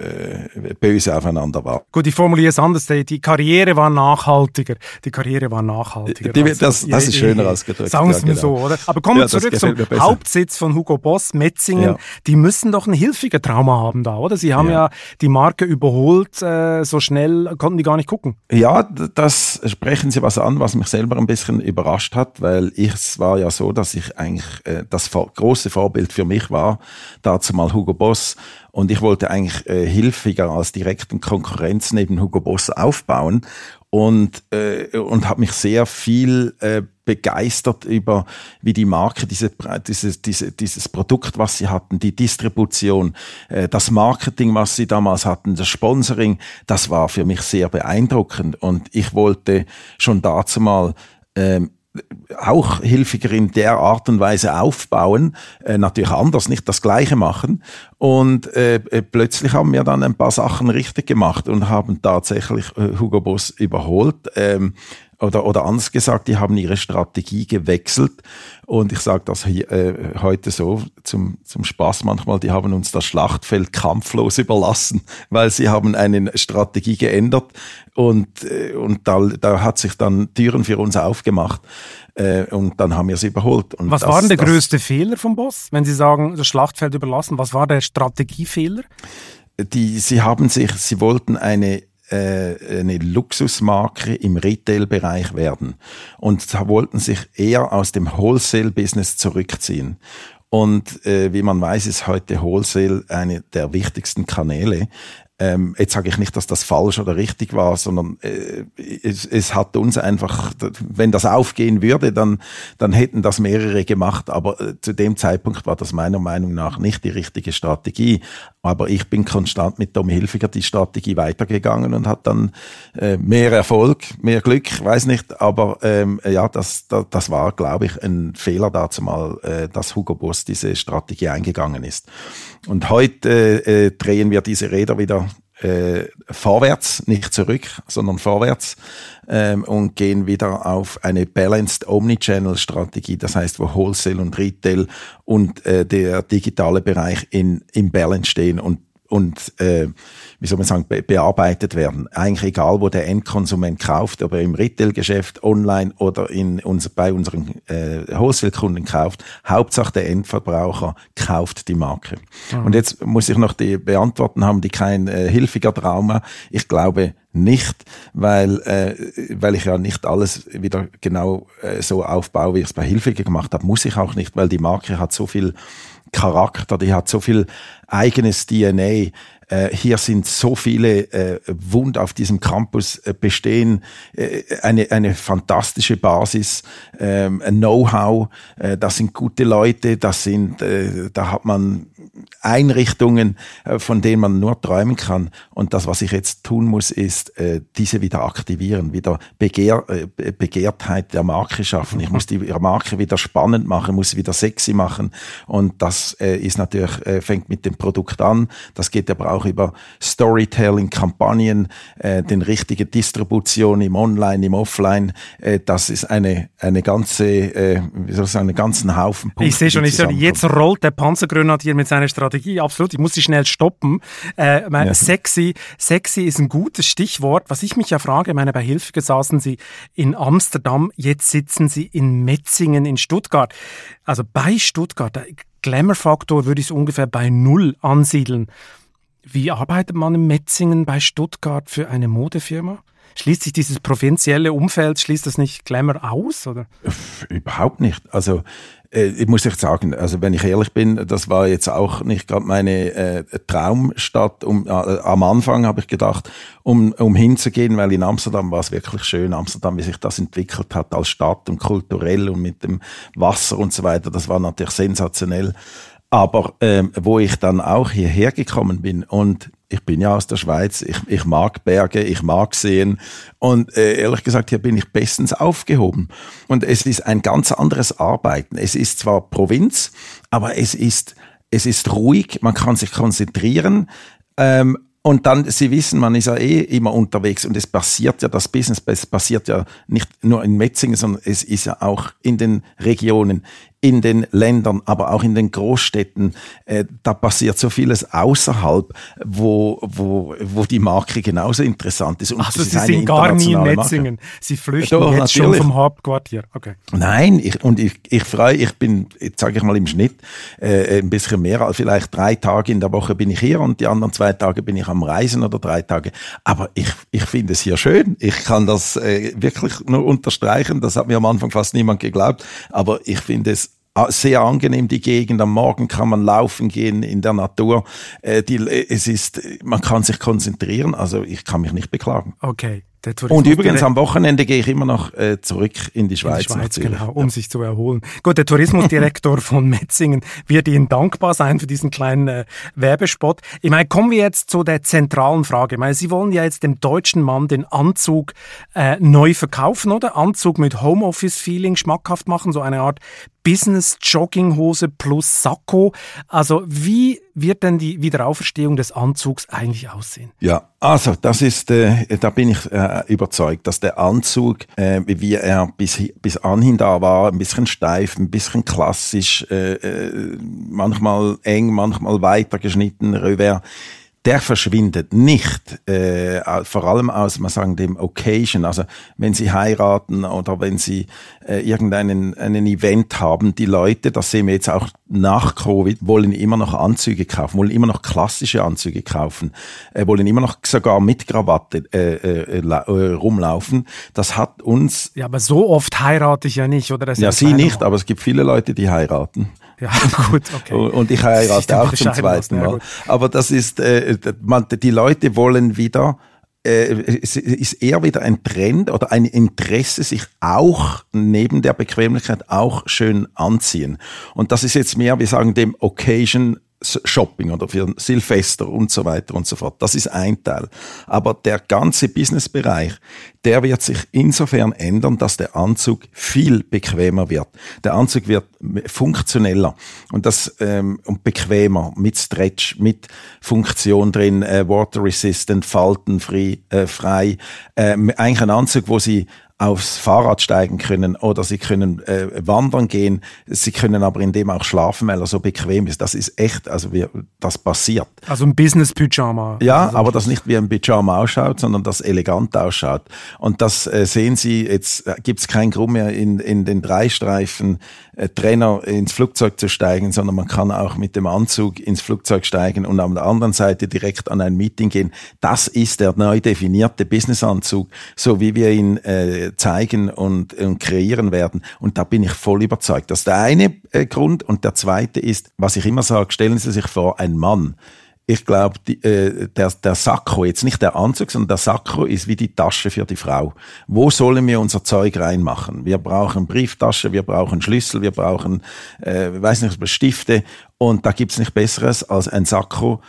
böse aufeinander waren. Gut, ich formuliere es anders. Die Karriere war nachhaltiger. Das ist schöner ausgedrückt. Sagen Sie mir so, oder? Aber kommen wir zurück zum Hauptsitz von Hugo Boss, Metzingen. Ja. Die müssen doch ein Hilfiger-Trauma haben da, oder? Sie haben ja die Marke überholt, so schnell konnten die gar nicht gucken. Ja, das sprechen Sie was an, was mich selber ein bisschen überrascht hat, weil es war ja so, dass ich eigentlich das große Vorbild für mich war, dazu mal Hugo Boss. Und ich wollte eigentlich Hilfiger als direkten Konkurrenz neben Hugo Boss aufbauen und habe mich sehr viel begeistert über, wie die Marke dieses Produkt, was sie hatten, die Distribution, das Marketing, was sie damals hatten, das Sponsoring, das war für mich sehr beeindruckend und ich wollte schon dazu mal auch Hilfiger in der Art und Weise aufbauen, natürlich anders, nicht das Gleiche machen. Und plötzlich haben wir dann ein paar Sachen richtig gemacht und haben tatsächlich Hugo Boss überholt. Oder anders gesagt, die haben ihre Strategie gewechselt. Und ich sage das heute so zum Spaß manchmal, die haben uns das Schlachtfeld kampflos überlassen, weil sie haben eine Strategie geändert und da hat sich dann Türen für uns aufgemacht und dann haben wir sie überholt. Und was war denn der größte Fehler vom Boss, wenn Sie sagen, das Schlachtfeld überlassen? Was war der Strategiefehler? Sie wollten eine Luxusmarke im Retail-Bereich werden und wollten sich eher aus dem Wholesale-Business zurückziehen. Und wie man weiß, ist heute Wholesale eine der wichtigsten Kanäle. Jetzt sage ich nicht, dass das falsch oder richtig war, sondern es hat uns einfach, wenn das aufgehen würde, dann hätten das mehrere gemacht, aber zu dem Zeitpunkt war das meiner Meinung nach nicht die richtige Strategie. Aber ich bin konstant mit Tommy Hilfiger die Strategie weitergegangen und hat dann mehr Erfolg, mehr Glück, weiß nicht, aber das war, glaube ich, ein Fehler dazu mal, dass Hugo Boss diese Strategie eingegangen ist. Und heute drehen wir diese Räder wieder vorwärts, nicht zurück, sondern vorwärts und gehen wieder auf eine Balanced Omnichannel-Strategie, das heißt, wo Wholesale und Retail und der digitale Bereich im Balance stehen und wie soll man sagen, bearbeitet werden. Eigentlich egal, wo der Endkonsument kauft, ob er im Retail-Geschäft, online oder bei unseren Wholesale-Kunden kauft. Hauptsache der Endverbraucher kauft die Marke. Mhm. Und jetzt muss ich noch die beantworten, haben die kein Hilfiger Trauma? Ich glaube nicht, weil ich ja nicht alles wieder genau so aufbaue, wie ich es bei Hilfiger gemacht habe. Muss ich auch nicht, weil die Marke hat so viel Charakter, die hat so viel eigenes DNA. Hier sind so viele auf diesem Campus bestehen eine fantastische Basis, ein Know-how, das sind gute Leute, da hat man Einrichtungen, von denen man nur träumen kann. Und das, was ich jetzt tun muss, ist, diese wieder aktivieren, wieder Begehrtheit der Marke schaffen. Ich muss die Marke wieder spannend machen, muss sie wieder sexy machen. Und das ist natürlich, fängt mit dem Produkt an. Das geht aber auch über Storytelling, Kampagnen, den richtigen Distribution im Online, im Offline. Das ist eine ganze, einen ganzen Haufen Punkte. Ich sehe schon, jetzt rollt der Panzergrenadier mit seiner Strategie. Absolut, ich muss sie schnell stoppen. Sexy ist ein gutes Stichwort. Was ich mich ja frage, bei Hilfiger saßen Sie in Amsterdam, jetzt sitzen Sie in Metzingen in Stuttgart. Also bei Stuttgart, der Glamour-Faktor würde ich es ungefähr bei 0 ansiedeln. Wie arbeitet man in Metzingen bei Stuttgart für eine Modefirma? Schließt sich dieses provinzielle Umfeld, schließt das nicht Glamour aus? Oder? Überhaupt nicht. Also ich muss echt sagen, also wenn ich ehrlich bin, das war jetzt auch nicht gerade meine Traumstadt. Am Anfang habe ich gedacht, um hinzugehen, weil in Amsterdam war es wirklich schön. Amsterdam, wie sich das entwickelt hat als Stadt und kulturell und mit dem Wasser und so weiter, das war natürlich sensationell. Aber wo ich dann auch hierher gekommen bin und ich bin ja aus der Schweiz, ich mag Berge, ich mag Seen und ehrlich gesagt, hier bin ich bestens aufgehoben. Und es ist ein ganz anderes Arbeiten. Es ist zwar Provinz, aber es ist ruhig, man kann sich konzentrieren. Und dann, Sie wissen, man ist ja immer unterwegs und es passiert ja, das Business passiert ja nicht nur in Metzingen, sondern es ist ja auch in den Regionen, in den Ländern, aber auch in den Großstädten. Da passiert so vieles außerhalb, wo die Marke genauso interessant ist. Und also Sie sind gar nie in Metzingen. Marke. Sie flüchten doch, jetzt natürlich. Schon vom Hauptquartier. Okay. Nein, ich bin, jetzt sage ich mal im Schnitt, ein bisschen mehr als vielleicht 3 Tage in der Woche bin ich hier und die anderen 2 Tage bin ich am Reisen oder 3 Tage. Aber ich finde es hier schön. Ich kann das wirklich nur unterstreichen. Das hat mir am Anfang fast niemand geglaubt. Aber ich finde es sehr angenehm, die Gegend. Am Morgen kann man laufen gehen in der Natur. Man kann sich konzentrieren. Also ich kann mich nicht beklagen. Okay. Und übrigens am Wochenende gehe ich immer noch zurück in die Schweiz. Genau, um sich zu erholen. Gut, der Tourismusdirektor von Metzingen wird Ihnen dankbar sein für diesen kleinen Werbespot. Ich meine, kommen wir jetzt zu der zentralen Frage. Ich meine, Sie wollen ja jetzt dem deutschen Mann den Anzug neu verkaufen, oder? Anzug mit Homeoffice-Feeling schmackhaft machen, so eine Art Business-Jogginghose plus Sakko. Also wie wird denn die Wiederauferstehung des Anzugs eigentlich aussehen? Ja, also das ist, da bin ich überzeugt, dass der Anzug, wie er bis anhin da war, ein bisschen steif, ein bisschen klassisch, manchmal eng, manchmal weiter geschnitten, Revers, der verschwindet nicht, vor allem aus, man sagen, dem Occasion, also wenn Sie heiraten oder wenn Sie einen Event haben. Die Leute, das sehen wir jetzt auch nach Covid, wollen immer noch Anzüge kaufen, wollen immer noch klassische Anzüge kaufen, wollen immer noch sogar mit Krawatte rumlaufen. Das hat uns... Ja, aber so oft heirate ich ja nicht, oder? Das ja, Sie nicht, aber es gibt viele Leute, die heiraten. Ja, gut, okay. Und ich heirate auch zum zweiten Mal. Aber das ist, die Leute wollen wieder... Es ist eher wieder ein Trend oder ein Interesse, sich auch neben der Bequemlichkeit auch schön anziehen. Und das ist jetzt mehr, wir sagen dem Occasion Shopping oder für Silvester und so weiter und so fort. Das ist ein Teil. Aber der ganze Businessbereich, der wird sich insofern ändern, dass der Anzug viel bequemer wird. Der Anzug wird funktioneller und und bequemer, mit Stretch, mit Funktion drin, water resistant, faltenfrei, frei. Eigentlich ein Anzug, wo Sie aufs Fahrrad steigen können oder Sie können wandern gehen. Sie können aber in dem auch schlafen, weil er so bequem ist. Das ist echt, also das passiert. Also ein Business-Pyjama. Ja, also aber das nicht wie ein Pyjama ausschaut, sondern das elegant ausschaut. Und das sehen Sie, jetzt gibt's keinen Grund mehr in den Dreistreifen Trainer ins Flugzeug zu steigen, sondern man kann auch mit dem Anzug ins Flugzeug steigen und an der anderen Seite direkt an ein Meeting gehen. Das ist der neu definierte Businessanzug, so wie wir ihn zeigen und kreieren werden. Und da bin ich voll überzeugt. Das ist der eine Grund. Und der zweite ist, was ich immer sage, stellen Sie sich vor, ein Mann. Ich glaube, der Sakko, jetzt nicht der Anzug, sondern der Sakko ist wie die Tasche für die Frau. Wo sollen wir unser Zeug reinmachen? Wir brauchen Brieftasche, wir brauchen Schlüssel, wir brauchen, Stifte. Und da gibt's nicht Besseres als ein Sakko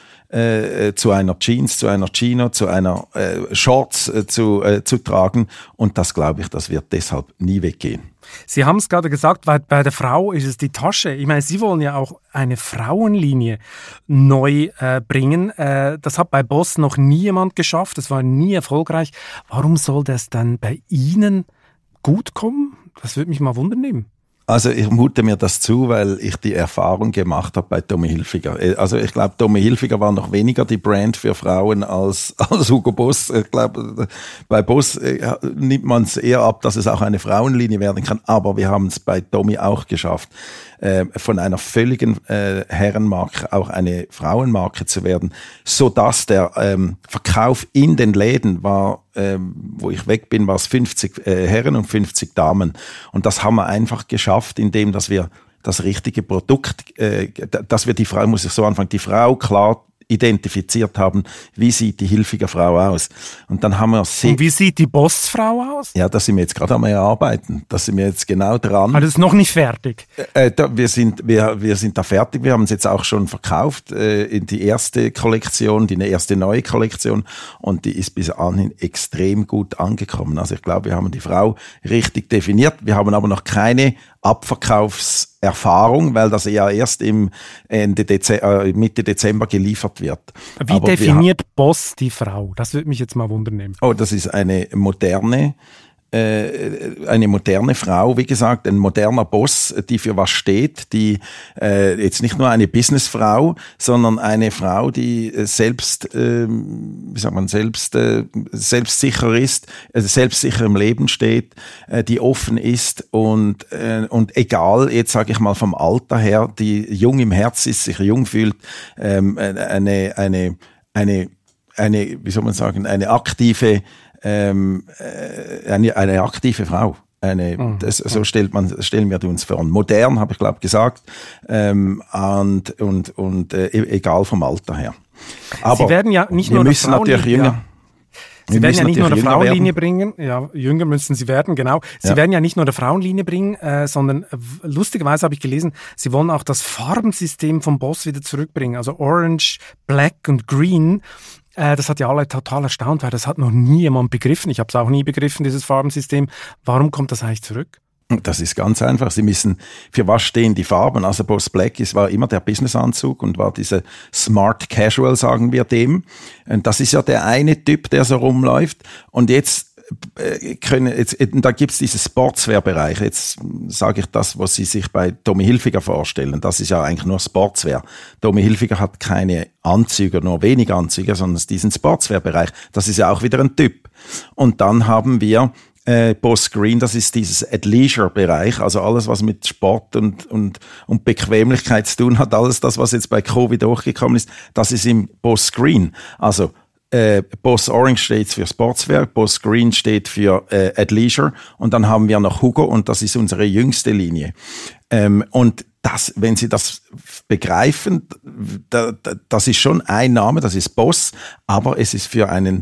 zu einer Jeans, zu einer Chino, zu einer Shorts zu tragen. Und das, glaube ich, das wird deshalb nie weggehen. Sie haben es gerade gesagt, weil bei der Frau ist es die Tasche. Ich meine, Sie wollen ja auch eine Frauenlinie neu bringen. Das hat bei Boss noch nie jemand geschafft. Das war nie erfolgreich. Warum soll das dann bei Ihnen gut kommen? Das würde mich mal wundern. Also ich mute mir das zu, weil ich die Erfahrung gemacht habe bei Tommy Hilfiger. Also ich glaube, Tommy Hilfiger war noch weniger die Brand für Frauen als Hugo Boss. Ich glaube, bei Boss nimmt man es eher ab, dass es auch eine Frauenlinie werden kann. Aber wir haben es bei Tommy auch geschafft, von einer völligen Herrenmarke auch eine Frauenmarke zu werden, so dass der Verkauf in den Läden war, wo ich weg bin, war es 50 Herren und 50 Damen. Und das haben wir einfach geschafft, indem dass wir das richtige Produkt, dass wir die Frau, muss ich so anfangen, die Frau klar identifiziert haben, wie sieht die Hilfiger Frau aus. Und dann haben wir Und wie sieht die Bossfrau aus? Ja, da sind wir jetzt gerade am Erarbeiten. Da sind wir jetzt genau dran. Aber das ist noch nicht fertig. Wir sind da fertig. Wir haben es jetzt auch schon verkauft in die erste Kollektion, die erste neue Kollektion. Und die ist bis anhin extrem gut angekommen. Also ich glaube, wir haben die Frau richtig definiert. Wir haben aber noch keine Abverkaufserfahrung, weil das ja erst Mitte Dezember geliefert wird. Wie aber definiert Boss die Frau? Das würde mich jetzt mal wundern. Oh, das ist eine moderne Frau, wie gesagt, ein moderner Boss, die für was steht, die jetzt nicht nur eine Businessfrau, sondern eine Frau, die selbstsicher ist, selbstsicher im Leben steht, die offen ist und egal, jetzt sage ich mal vom Alter her, die jung im Herz ist, sich jung fühlt, eine aktive eine aktive Frau. So stellen wir uns vor. Modern, habe ich glaube gesagt, egal vom Alter her. Aber Sie werden ja nicht nur müssen natürlich jünger. Sie werden ja nicht nur eine Frauenlinie bringen, ja, jünger müssen Sie werden, genau. Sie werden ja nicht nur eine Frauenlinie bringen, sondern lustigerweise habe ich gelesen, Sie wollen auch das Farbensystem vom Boss wieder zurückbringen, also Orange, Black und Green. Das hat ja alle total erstaunt, weil das hat noch nie jemand begriffen. Ich habe es auch nie begriffen, dieses Farbensystem. Warum kommt das eigentlich zurück? Das ist ganz einfach. Sie müssen, für was stehen die Farben? Also Boss Black war immer der Businessanzug und war diese Smart Casual, sagen wir dem. Und das ist ja der eine Typ, der so rumläuft. Und jetzt da gibt's diese Sportswear-Bereich. Jetzt sage ich das, was Sie sich bei Tommy Hilfiger vorstellen. Das ist ja eigentlich nur Sportswear. Tommy Hilfiger hat keine Anzüge, nur wenige Anzüge, sondern diesen Sportswear-Bereich. Das ist ja auch wieder ein Typ. Und dann haben wir Boss Green, das ist dieses Athleisure-Bereich, also alles, was mit Sport und Bequemlichkeit zu tun hat, alles das, was jetzt bei Covid hochgekommen ist, das ist im Boss Green. Also Boss Orange steht für Sportswear, Boss Green steht für Athleisure und dann haben wir noch Hugo und das ist unsere jüngste Linie. Und das, wenn Sie das begreifen, das ist schon ein Name, das ist Boss, aber es ist eine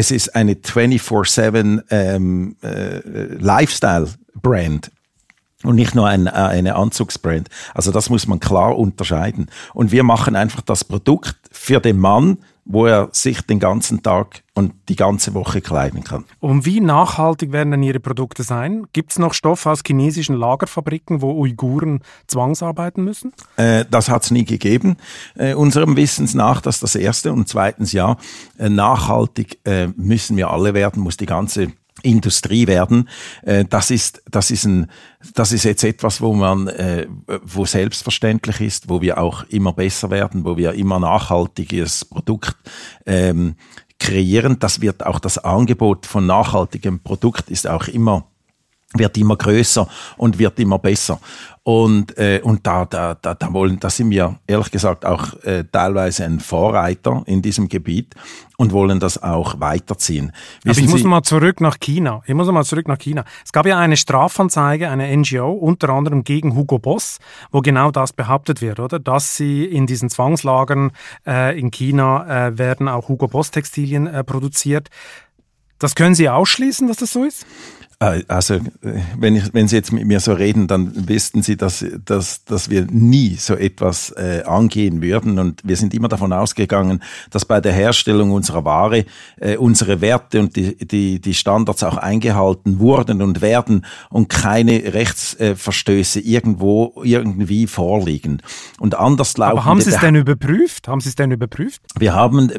24/7 Lifestyle-Brand. Und nicht nur eine Anzugsbrand. Also das muss man klar unterscheiden. Und wir machen einfach das Produkt für den Mann, wo er sich den ganzen Tag und die ganze Woche kleiden kann. Und wie nachhaltig werden denn Ihre Produkte sein? Gibt es noch Stoff aus chinesischen Lagerfabriken, wo Uiguren zwangsarbeiten müssen? Das hat es nie gegeben. Unserem Wissens nach, das ist das erste. Und zweitens, ja, nachhaltig müssen wir alle werden, muss die ganze Industrie werden. Das ist jetzt etwas, wo selbstverständlich ist, wo wir auch immer besser werden, wo wir immer nachhaltiges Produkt kreieren. Das wird auch das Angebot von nachhaltigem Produkt wird immer größer und wird immer besser. Und da sind wir ehrlich gesagt auch teilweise ein Vorreiter in diesem Gebiet und wollen das auch weiterziehen. Aber ich muss mal zurück nach China. Es gab ja eine Strafanzeige, eine NGO, unter anderem gegen Hugo Boss, wo genau das behauptet wird, oder? Dass sie in diesen Zwangslagern in China werden auch Hugo Boss Textilien produziert. Das können Sie ausschließen, dass das so ist? Also, wenn Sie jetzt mit mir so reden, dann wüssten Sie, dass wir nie so etwas angehen würden. Und wir sind immer davon ausgegangen, dass bei der Herstellung unserer Ware unsere Werte und die Standards auch eingehalten wurden und werden und keine Rechtsverstöße irgendwie vorliegen. Und anders lautende. Aber haben Sie es denn überprüft? Wir haben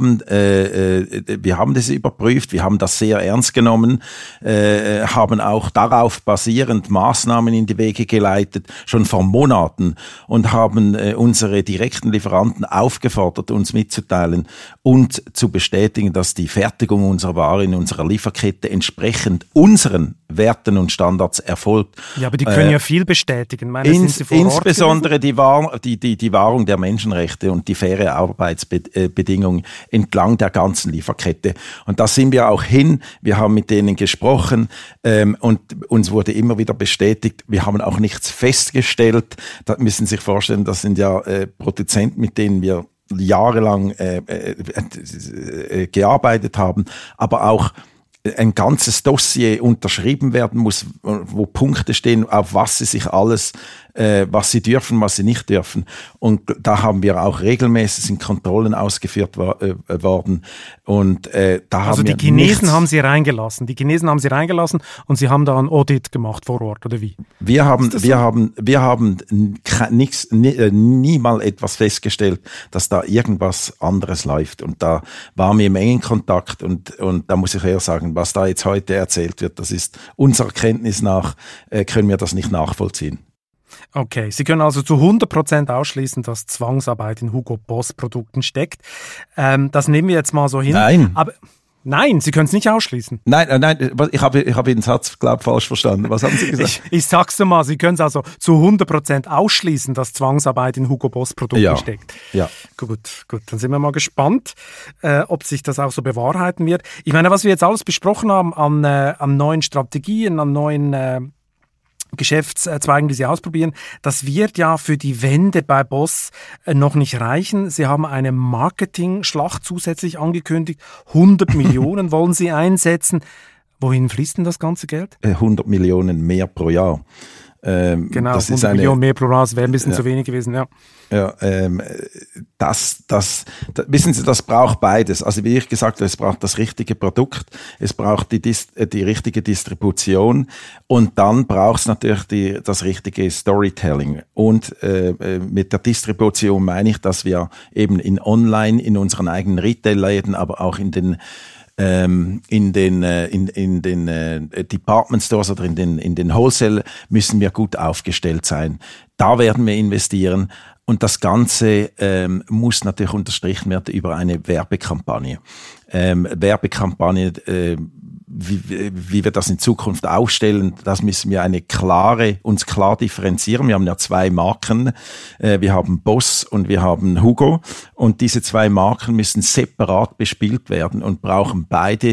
das überprüft. Wir haben das sehr ernst genommen. Haben auch darauf basierend Maßnahmen in die Wege geleitet, schon vor Monaten, und haben unsere direkten Lieferanten aufgefordert, uns mitzuteilen und zu bestätigen, dass die Fertigung unserer Ware in unserer Lieferkette entsprechend unseren Werten und Standards erfolgt. Ja, aber die können ja viel bestätigen. Sind Sie vor Ort insbesondere die Wahrung der Menschenrechte und die faire Arbeitsbedingungen entlang der ganzen Lieferkette. Und da sind wir auch hin. Wir haben mit denen gesprochen. Und uns wurde immer wieder bestätigt, wir haben auch nichts festgestellt. Da müssen Sie sich vorstellen, das sind ja Produzenten, mit denen wir jahrelang gearbeitet haben, aber auch ein ganzes Dossier unterschrieben werden muss, wo Punkte stehen, auf was sie sich alles, was sie dürfen, was sie nicht dürfen. Und da haben wir auch regelmäßig sind Kontrollen ausgeführt worden. Und da also haben die Chinesen haben Sie reingelassen. Und Sie haben da ein Audit gemacht vor Ort, oder wie? Wir haben nie mal etwas festgestellt, dass da irgendwas anderes läuft. Und da waren wir im engen Kontakt und da muss ich eher sagen, was da jetzt heute erzählt wird, das ist unserer Kenntnis nach, können wir das nicht nachvollziehen. Okay, Sie können also zu 100% ausschließen, dass Zwangsarbeit in Hugo Boss Produkten steckt. Das nehmen wir jetzt mal so hin. Nein. Aber nein, Sie können es nicht ausschließen. Nein, ich habe den Satz, glaube ich, falsch verstanden. Was haben Sie gesagt? Ich sag's dir mal, Sie können es also zu 100% ausschließen, dass Zwangsarbeit in Hugo Boss Produkten steckt. Ja. Gut, dann sind wir mal gespannt, ob sich das auch so bewahrheiten wird. Ich meine, was wir jetzt alles besprochen haben an neuen Strategien, an neuen Geschäftszweigen, die Sie ausprobieren, das wird ja für die Wende bei Boss noch nicht reichen. Sie haben eine Marketing-Schlacht zusätzlich angekündigt. 100 Millionen wollen Sie einsetzen. Wohin fließt denn das ganze Geld? 100 Millionen mehr pro Jahr. Genau, das 100 Millionen mehr pro Jahr, das wäre ein bisschen zu wenig gewesen, ja. Ja, wissen Sie, das braucht beides. Also wie ich gesagt habe, es braucht das richtige Produkt, es braucht die richtige Distribution und dann braucht es natürlich das richtige Storytelling. Und mit der Distribution meine ich, dass wir eben in unseren eigenen Retail-Läden, aber auch in den Department Stores oder in den Wholesale müssen wir gut aufgestellt sein. Da werden wir investieren. Und das Ganze muss natürlich unterstrichen werden über eine Werbekampagne. wie wir das in Zukunft aufstellen, das müssen wir uns klar differenzieren. Wir haben ja 2 Marken. Wir haben Boss und wir haben Hugo. Und diese 2 Marken müssen separat bespielt werden und brauchen beide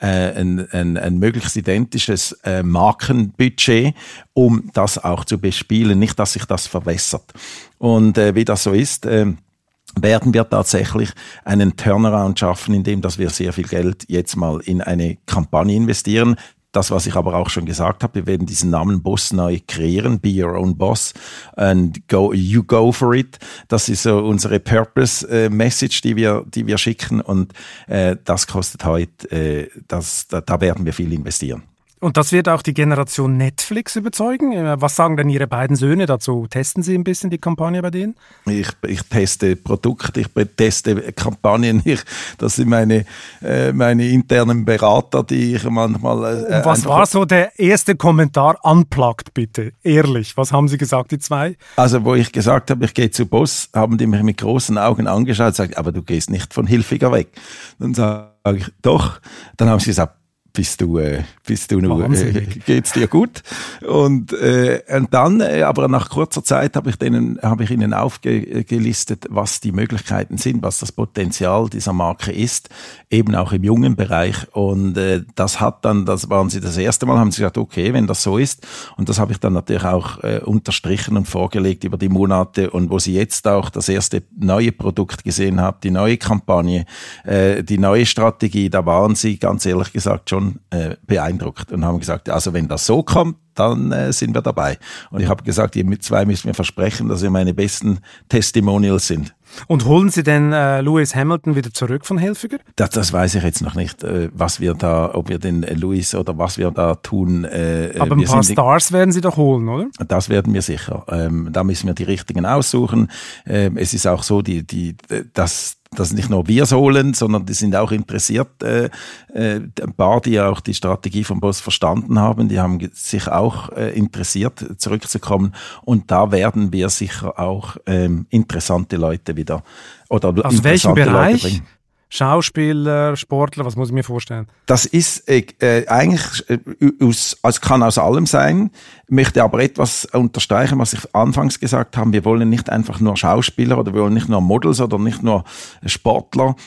ein möglichst identisches Markenbudget, um das auch zu bespielen. Nicht, dass sich das verwässert. Und wie das so ist, werden wir tatsächlich einen Turnaround schaffen, indem dass wir sehr viel Geld jetzt mal in eine Kampagne investieren. Das, was ich aber auch schon gesagt habe, wir werden diesen Namen Boss neu kreieren, Be Your Own Boss and you go for it. Das ist so unsere Purpose-Message, die wir schicken, und das kostet heute, da werden wir viel investieren. Und das wird auch die Generation Netflix überzeugen? Was sagen denn Ihre beiden Söhne dazu? Testen Sie ein bisschen die Kampagne bei denen? Ich teste Produkte, ich teste Kampagnen. Das sind meine internen Berater, die ich manchmal... Was war so der erste Kommentar? Unplugged, bitte. Ehrlich, was haben Sie gesagt, die 2? Also, wo ich gesagt habe, ich gehe zu Boss, haben die mich mit großen Augen angeschaut und gesagt, aber du gehst nicht von Hilfiger weg. Dann sage ich, doch. Dann haben sie gesagt, bist du nur, geht's dir gut? Und dann, aber nach kurzer Zeit habe ich ihnen aufgelistet, was die Möglichkeiten sind, was das Potenzial dieser Marke ist, eben auch im jungen Bereich. Und das waren sie das erste Mal, haben sie gesagt, okay, wenn das so ist. Und das habe ich dann natürlich auch unterstrichen und vorgelegt über die Monate. Und wo sie jetzt auch das erste neue Produkt gesehen haben, die neue Kampagne, die neue Strategie, da waren sie ganz ehrlich gesagt schon beeindruckt und haben gesagt, also wenn das so kommt, dann sind wir dabei. Und ich habe gesagt, ihr mit 2 müssen mir versprechen, dass ihr meine besten Testimonials sind. Und holen Sie denn Lewis Hamilton wieder zurück von Hilfiger? Das weiß ich jetzt noch nicht, ob wir den Lewis oder was wir da tun. Aber ein paar Stars werden Sie doch holen, oder? Das werden wir sicher. Da müssen wir die richtigen aussuchen. Es ist auch so, dass nicht nur wir es holen, sondern die sind auch interessiert. Ein paar, die auch die Strategie vom Boss verstanden haben, die haben sich auch interessiert, zurückzukommen. Und da werden wir sicher auch interessante Leute wieder oder aus welchem Bereich? Leute bringen. Schauspieler, Sportler, was muss ich mir vorstellen? Das ist eigentlich, es kann aus allem sein. Ich möchte aber etwas unterstreichen, was ich anfangs gesagt habe. Wir wollen nicht einfach nur Schauspieler oder wir wollen nicht nur Models oder nicht nur Sportler,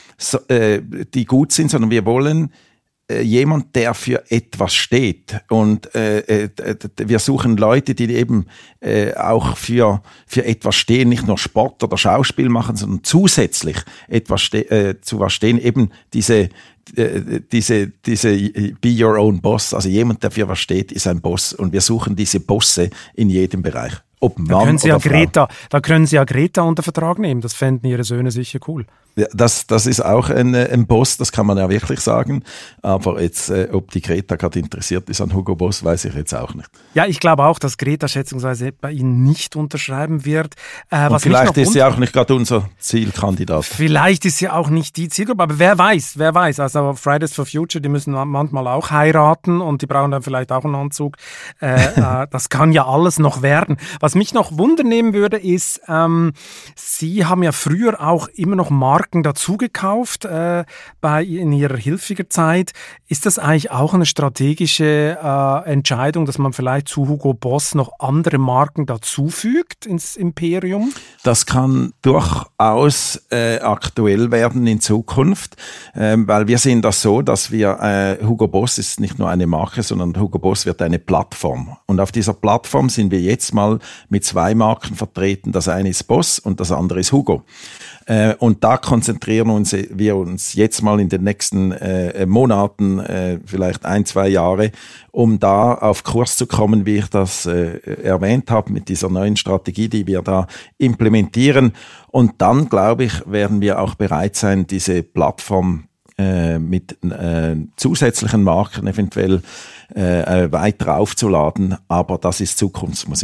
die gut sind, sondern wir wollen jemand, der für etwas steht. Und wir suchen Leute, die eben auch für etwas stehen, nicht nur Sport oder Schauspiel machen, sondern zusätzlich etwas zu was stehen, eben diese Be Your Own Boss, also jemand, der für was steht, ist ein Boss. Und wir suchen diese Bosse in jedem Bereich. Ob Mann oder Frau. Da können Sie ja Greta unter Vertrag nehmen, das fänden Ihre Söhne sicher cool. Ja, das ist auch ein Boss, das kann man ja wirklich sagen. Aber jetzt, ob die Greta gerade interessiert ist an Hugo Boss, weiß ich jetzt auch nicht. Ja, ich glaube auch, dass Greta schätzungsweise bei Ihnen nicht unterschreiben wird. Und vielleicht ist sie auch nicht gerade unser Zielkandidat. Vielleicht ist sie auch nicht die Zielgruppe, aber wer weiß. Also Fridays for Future, die müssen manchmal auch heiraten und die brauchen dann vielleicht auch einen Anzug. Das kann ja alles noch werden. Was mich noch wundernehmen würde, ist, Sie haben ja früher auch immer noch Marken dazugekauft in Ihrer Hilfiger-Zeit. Ist das eigentlich auch eine strategische Entscheidung, dass man vielleicht zu Hugo Boss noch andere Marken dazufügt ins Imperium? Das kann durchaus aktuell werden in Zukunft, weil wir sehen das so, dass Hugo Boss ist nicht nur eine Marke, sondern Hugo Boss wird eine Plattform. Und auf dieser Plattform sind wir jetzt mal mit 2 Marken vertreten. Das eine ist Boss und das andere ist Hugo. Und da konzentrieren wir uns jetzt mal in den nächsten Monaten, vielleicht 1-2 Jahre, um da auf Kurs zu kommen, wie ich das erwähnt habe, mit dieser neuen Strategie, die wir da implementieren. Und dann, glaube ich, werden wir auch bereit sein, diese Plattform mit zusätzlichen Marken eventuell weiter aufzuladen. Aber das ist Zukunftsmusik.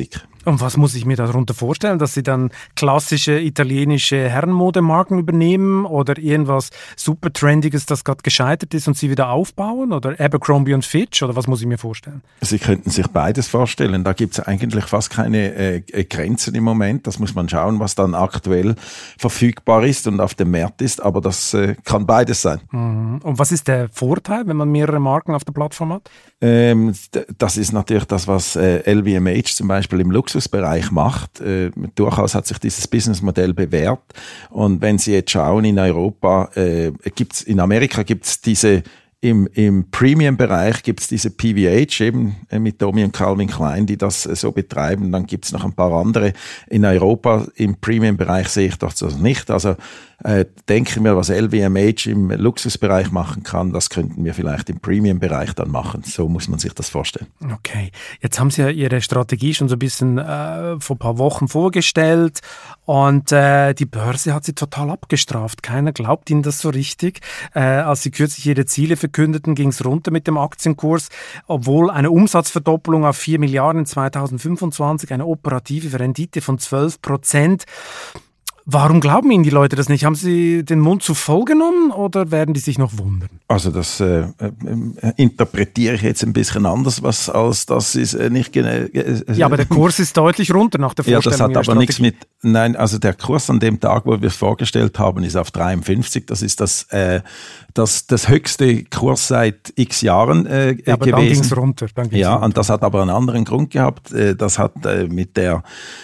Und was muss ich mir darunter vorstellen? Dass Sie dann klassische italienische Herrenmodemarken übernehmen oder irgendwas super Trendiges, das gerade gescheitert ist und Sie wieder aufbauen? Oder Abercrombie & Fitch? Oder was muss ich mir vorstellen? Sie könnten sich beides vorstellen. Da gibt es eigentlich fast keine Grenzen im Moment. Das muss man schauen, was dann aktuell verfügbar ist und auf dem Markt ist. Aber das kann beides sein. Mhm. Und was ist der Vorteil, wenn man mehrere Marken auf der Plattform hat? Das ist natürlich das, was LVMH zum Beispiel im Luxusbereich macht. Durchaus hat sich dieses Businessmodell bewährt. Und wenn Sie jetzt schauen, in Europa, in Amerika gibt's diese im Premium-Bereich gibt's diese PVH eben mit Tommy und Calvin Klein, die das so betreiben. Dann gibt's noch ein paar andere. In Europa im Premium-Bereich sehe ich das nicht. Also denke mir, was LVMH im Luxusbereich machen kann, das könnten wir vielleicht im Premium-Bereich dann machen. So muss man sich das vorstellen. Okay, jetzt haben Sie ja Ihre Strategie schon so ein bisschen vor ein paar Wochen vorgestellt und die Börse hat Sie total abgestraft. Keiner glaubt Ihnen das so richtig. Als Sie kürzlich Ihre Ziele verkündeten, ging es runter mit dem Aktienkurs, obwohl eine Umsatzverdoppelung auf 4 Milliarden 2025, eine operative Rendite von 12%. Warum glauben Ihnen die Leute das nicht? Haben Sie den Mund zu voll genommen oder werden die sich noch wundern? Also das interpretiere ich jetzt ein bisschen anders, als das ist nicht genau. Ja, aber der Kurs ist deutlich runter nach der Vorstellung. Ja, das hat aber nichts mit. Nein, also der Kurs an dem Tag, wo wir es vorgestellt haben, ist auf 53. Das ist das höchste Kurs seit x Jahren ja, aber gewesen. Dann ging es runter. Und das hat aber einen anderen Grund gehabt. Das hat mit dem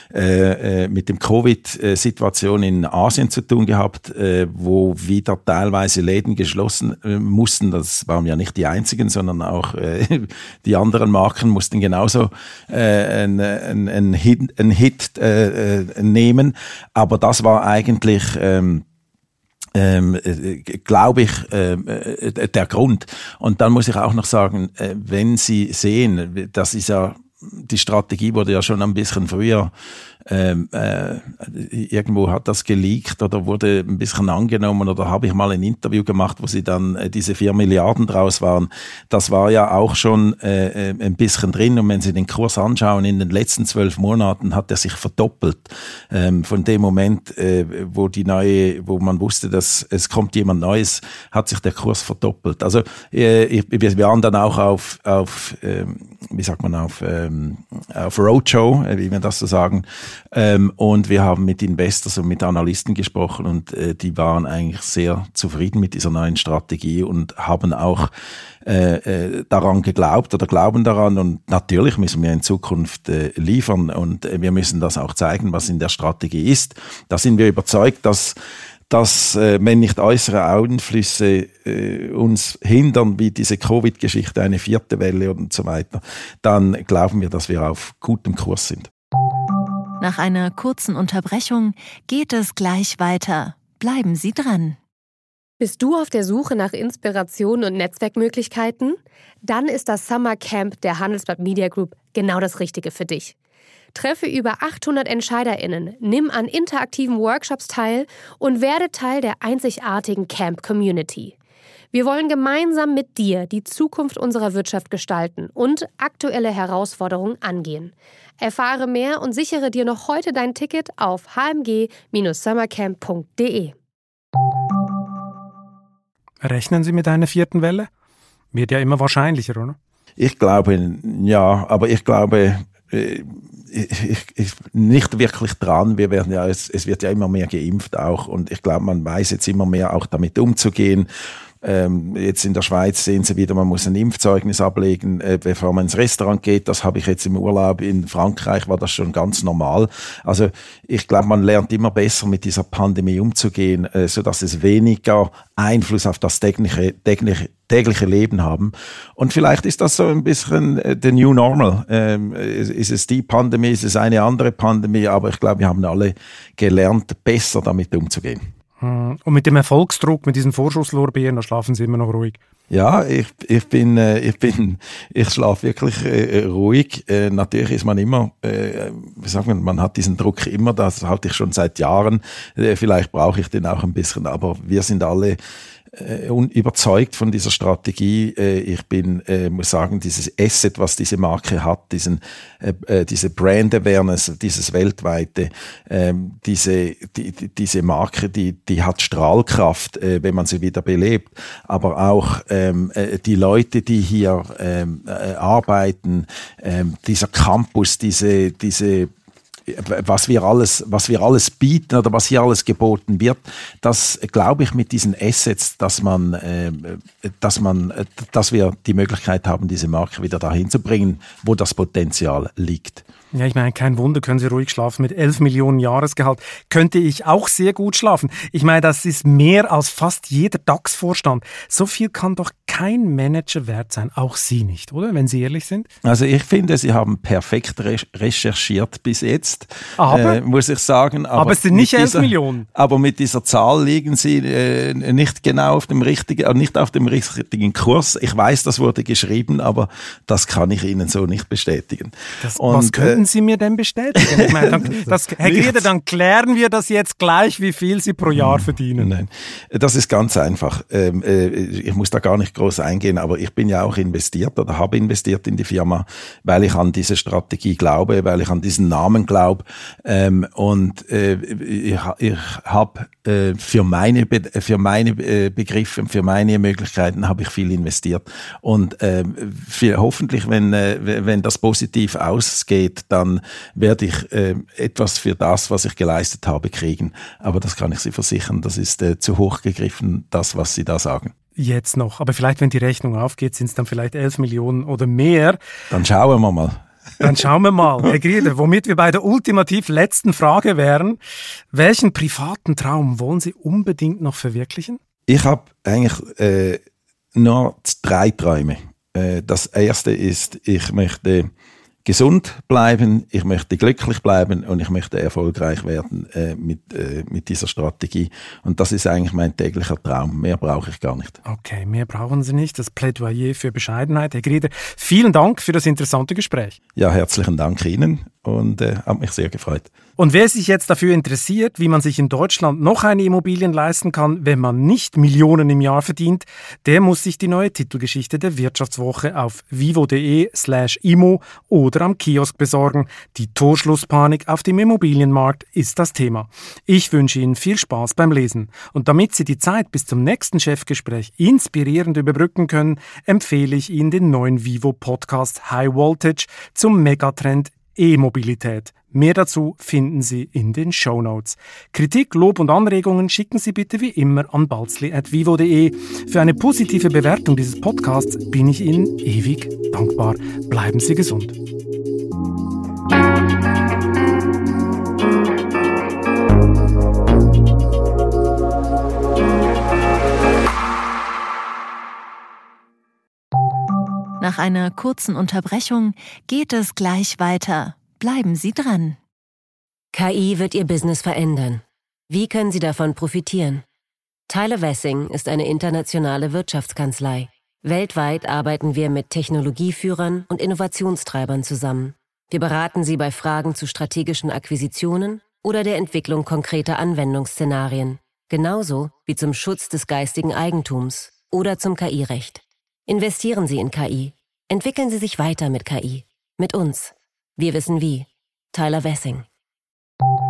Covid-Situation in Asien zu tun gehabt, wo wieder teilweise Läden geschlossen mussten. Das waren ja nicht die einzigen, sondern auch die anderen Marken mussten genauso einen Hit nehmen. Aber das war eigentlich glaube ich, der Grund. Und dann muss ich auch noch sagen, wenn Sie sehen, das ist ja, die Strategie wurde ja schon ein bisschen früher irgendwo hat das geleakt oder wurde ein bisschen angenommen oder habe ich mal ein Interview gemacht, wo sie dann diese 4 Milliarden draus waren. Das war ja auch schon ein bisschen drin und wenn Sie den Kurs anschauen, in den letzten 12 Monaten hat er sich verdoppelt. Von dem Moment, wo man wusste, dass es kommt jemand Neues, hat sich der Kurs verdoppelt. Also wir waren dann auch auf Roadshow, wie wir das so sagen. Und wir haben mit Investors und mit Analysten gesprochen und die waren eigentlich sehr zufrieden mit dieser neuen Strategie und haben auch daran geglaubt oder glauben daran. Und natürlich müssen wir in Zukunft liefern und wir müssen das auch zeigen, was in der Strategie ist. Da sind wir überzeugt, dass wenn nicht äußere Einflüsse uns hindern, wie diese Covid-Geschichte, eine 4. Welle und so weiter, dann glauben wir, dass wir auf gutem Kurs sind. Nach einer kurzen Unterbrechung geht es gleich weiter. Bleiben Sie dran. Bist du auf der Suche nach Inspiration und Netzwerkmöglichkeiten? Dann ist das Summer Camp der Handelsblatt Media Group genau das Richtige für dich. Treffe über 800 EntscheiderInnen, nimm an interaktiven Workshops teil und werde Teil der einzigartigen Camp-Community. Wir wollen gemeinsam mit dir die Zukunft unserer Wirtschaft gestalten und aktuelle Herausforderungen angehen. Erfahre mehr und sichere dir noch heute dein Ticket auf hmg-summercamp.de. Rechnen Sie mit einer 4. Welle? Wird ja immer wahrscheinlicher, oder? Ich glaube, ja, aber ich glaube ich nicht wirklich dran. Wir werden ja, es wird ja immer mehr geimpft auch und ich glaube, man weiß jetzt immer mehr auch damit umzugehen. Jetzt in der Schweiz sehen Sie wieder, man muss ein Impfzeugnis ablegen, bevor man ins Restaurant geht. Das habe ich jetzt im Urlaub. In Frankreich war das schon ganz normal. Also ich glaube, man lernt immer besser mit dieser Pandemie umzugehen, sodass es weniger Einfluss auf das tägliche Leben haben. Und vielleicht ist das so ein bisschen the new normal. Ist es die Pandemie, ist es eine andere Pandemie, aber ich glaube, wir haben alle gelernt, besser damit umzugehen. Und mit dem Erfolgsdruck, mit diesen Vorschusslorbeeren, da schlafen Sie immer noch ruhig? Ja, ich schlafe wirklich ruhig. Natürlich ist man immer, man hat diesen Druck immer, das hatte ich schon seit Jahren. Vielleicht brauche ich den auch ein bisschen, aber wir sind alle überzeugt von dieser Strategie. Ich muss sagen, dieses Asset, was diese Marke hat, diese Brand Awareness, dieses weltweite, diese Marke, die hat Strahlkraft, wenn man sie wieder belebt. Aber auch die Leute, die hier arbeiten, dieser Campus, was wir alles bieten oder was hier alles geboten wird, das glaube ich mit diesen Assets, dass wir die Möglichkeit haben, diese Marke wieder dahin zu bringen, wo das Potenzial liegt. Ja, ich meine, kein Wunder, können Sie ruhig schlafen. Mit 11 Millionen Jahresgehalt könnte ich auch sehr gut schlafen. Ich meine, das ist mehr als fast jeder DAX-Vorstand. So viel kann doch kein Manager wert sein, auch Sie nicht, oder? Wenn Sie ehrlich sind. Also ich finde, Sie haben perfekt recherchiert bis jetzt, muss ich sagen. Aber es sind nicht 11 Millionen. Aber mit dieser Zahl liegen Sie nicht genau auf dem richtigen Kurs. Ich weiß, das wurde geschrieben, aber das kann ich Ihnen so nicht bestätigen. Was könnten Sie mir denn bestätigen? Ich meine, Herr Grieder, dann klären wir das jetzt gleich, wie viel Sie pro Jahr verdienen. Nein, das ist ganz einfach. Ich muss da gar nicht groß eingehen, aber ich bin ja auch investiert oder habe investiert in die Firma, weil ich an diese Strategie glaube, weil ich an diesen Namen glaube. Ich habe für meine Begriffe, für meine Möglichkeiten habe ich viel investiert. Und hoffentlich, wenn das positiv ausgeht, dann werde ich etwas für das, was ich geleistet habe, kriegen. Aber das kann ich Sie versichern, das ist zu hoch gegriffen, das, was Sie da sagen. Jetzt noch, aber vielleicht, wenn die Rechnung aufgeht, sind es dann vielleicht 11 Millionen oder mehr. Dann schauen wir mal. Dann schauen wir mal. Herr Grieder, womit wir bei der ultimativ letzten Frage wären, welchen privaten Traum wollen Sie unbedingt noch verwirklichen? Ich habe eigentlich nur 3 Träume. Das erste ist, ich möchte gesund bleiben, ich möchte glücklich bleiben und ich möchte erfolgreich werden mit dieser Strategie. Und das ist eigentlich mein täglicher Traum. Mehr brauche ich gar nicht. Okay, mehr brauchen Sie nicht. Das Plädoyer für Bescheidenheit. Herr Grieder, vielen Dank für das interessante Gespräch. Ja, herzlichen Dank Ihnen und hat mich sehr gefreut. Und wer sich jetzt dafür interessiert, wie man sich in Deutschland noch eine Immobilie leisten kann, wenn man nicht Millionen im Jahr verdient, der muss sich die neue Titelgeschichte der Wirtschaftswoche auf vivo.de/immo oder am Kiosk besorgen. Die Torschlusspanik auf dem Immobilienmarkt ist das Thema. Ich wünsche Ihnen viel Spaß beim Lesen. Und damit Sie die Zeit bis zum nächsten Chefgespräch inspirierend überbrücken können, empfehle ich Ihnen den neuen Vivo-Podcast High Voltage zum Megatrend E-Mobilität. Mehr dazu finden Sie in den Shownotes. Kritik, Lob und Anregungen schicken Sie bitte wie immer an balzli@vivo.de. Für eine positive Bewertung dieses Podcasts bin ich Ihnen ewig dankbar. Bleiben Sie gesund. Nach einer kurzen Unterbrechung geht es gleich weiter. Bleiben Sie dran. KI wird Ihr Business verändern. Wie können Sie davon profitieren? Tyler Wessing ist eine internationale Wirtschaftskanzlei. Weltweit arbeiten wir mit Technologieführern und Innovationstreibern zusammen. Wir beraten Sie bei Fragen zu strategischen Akquisitionen oder der Entwicklung konkreter Anwendungsszenarien, genauso wie zum Schutz des geistigen Eigentums oder zum KI-Recht. Investieren Sie in KI. Entwickeln Sie sich weiter mit KI. Mit uns. Wir wissen wie. Tyler Wessing.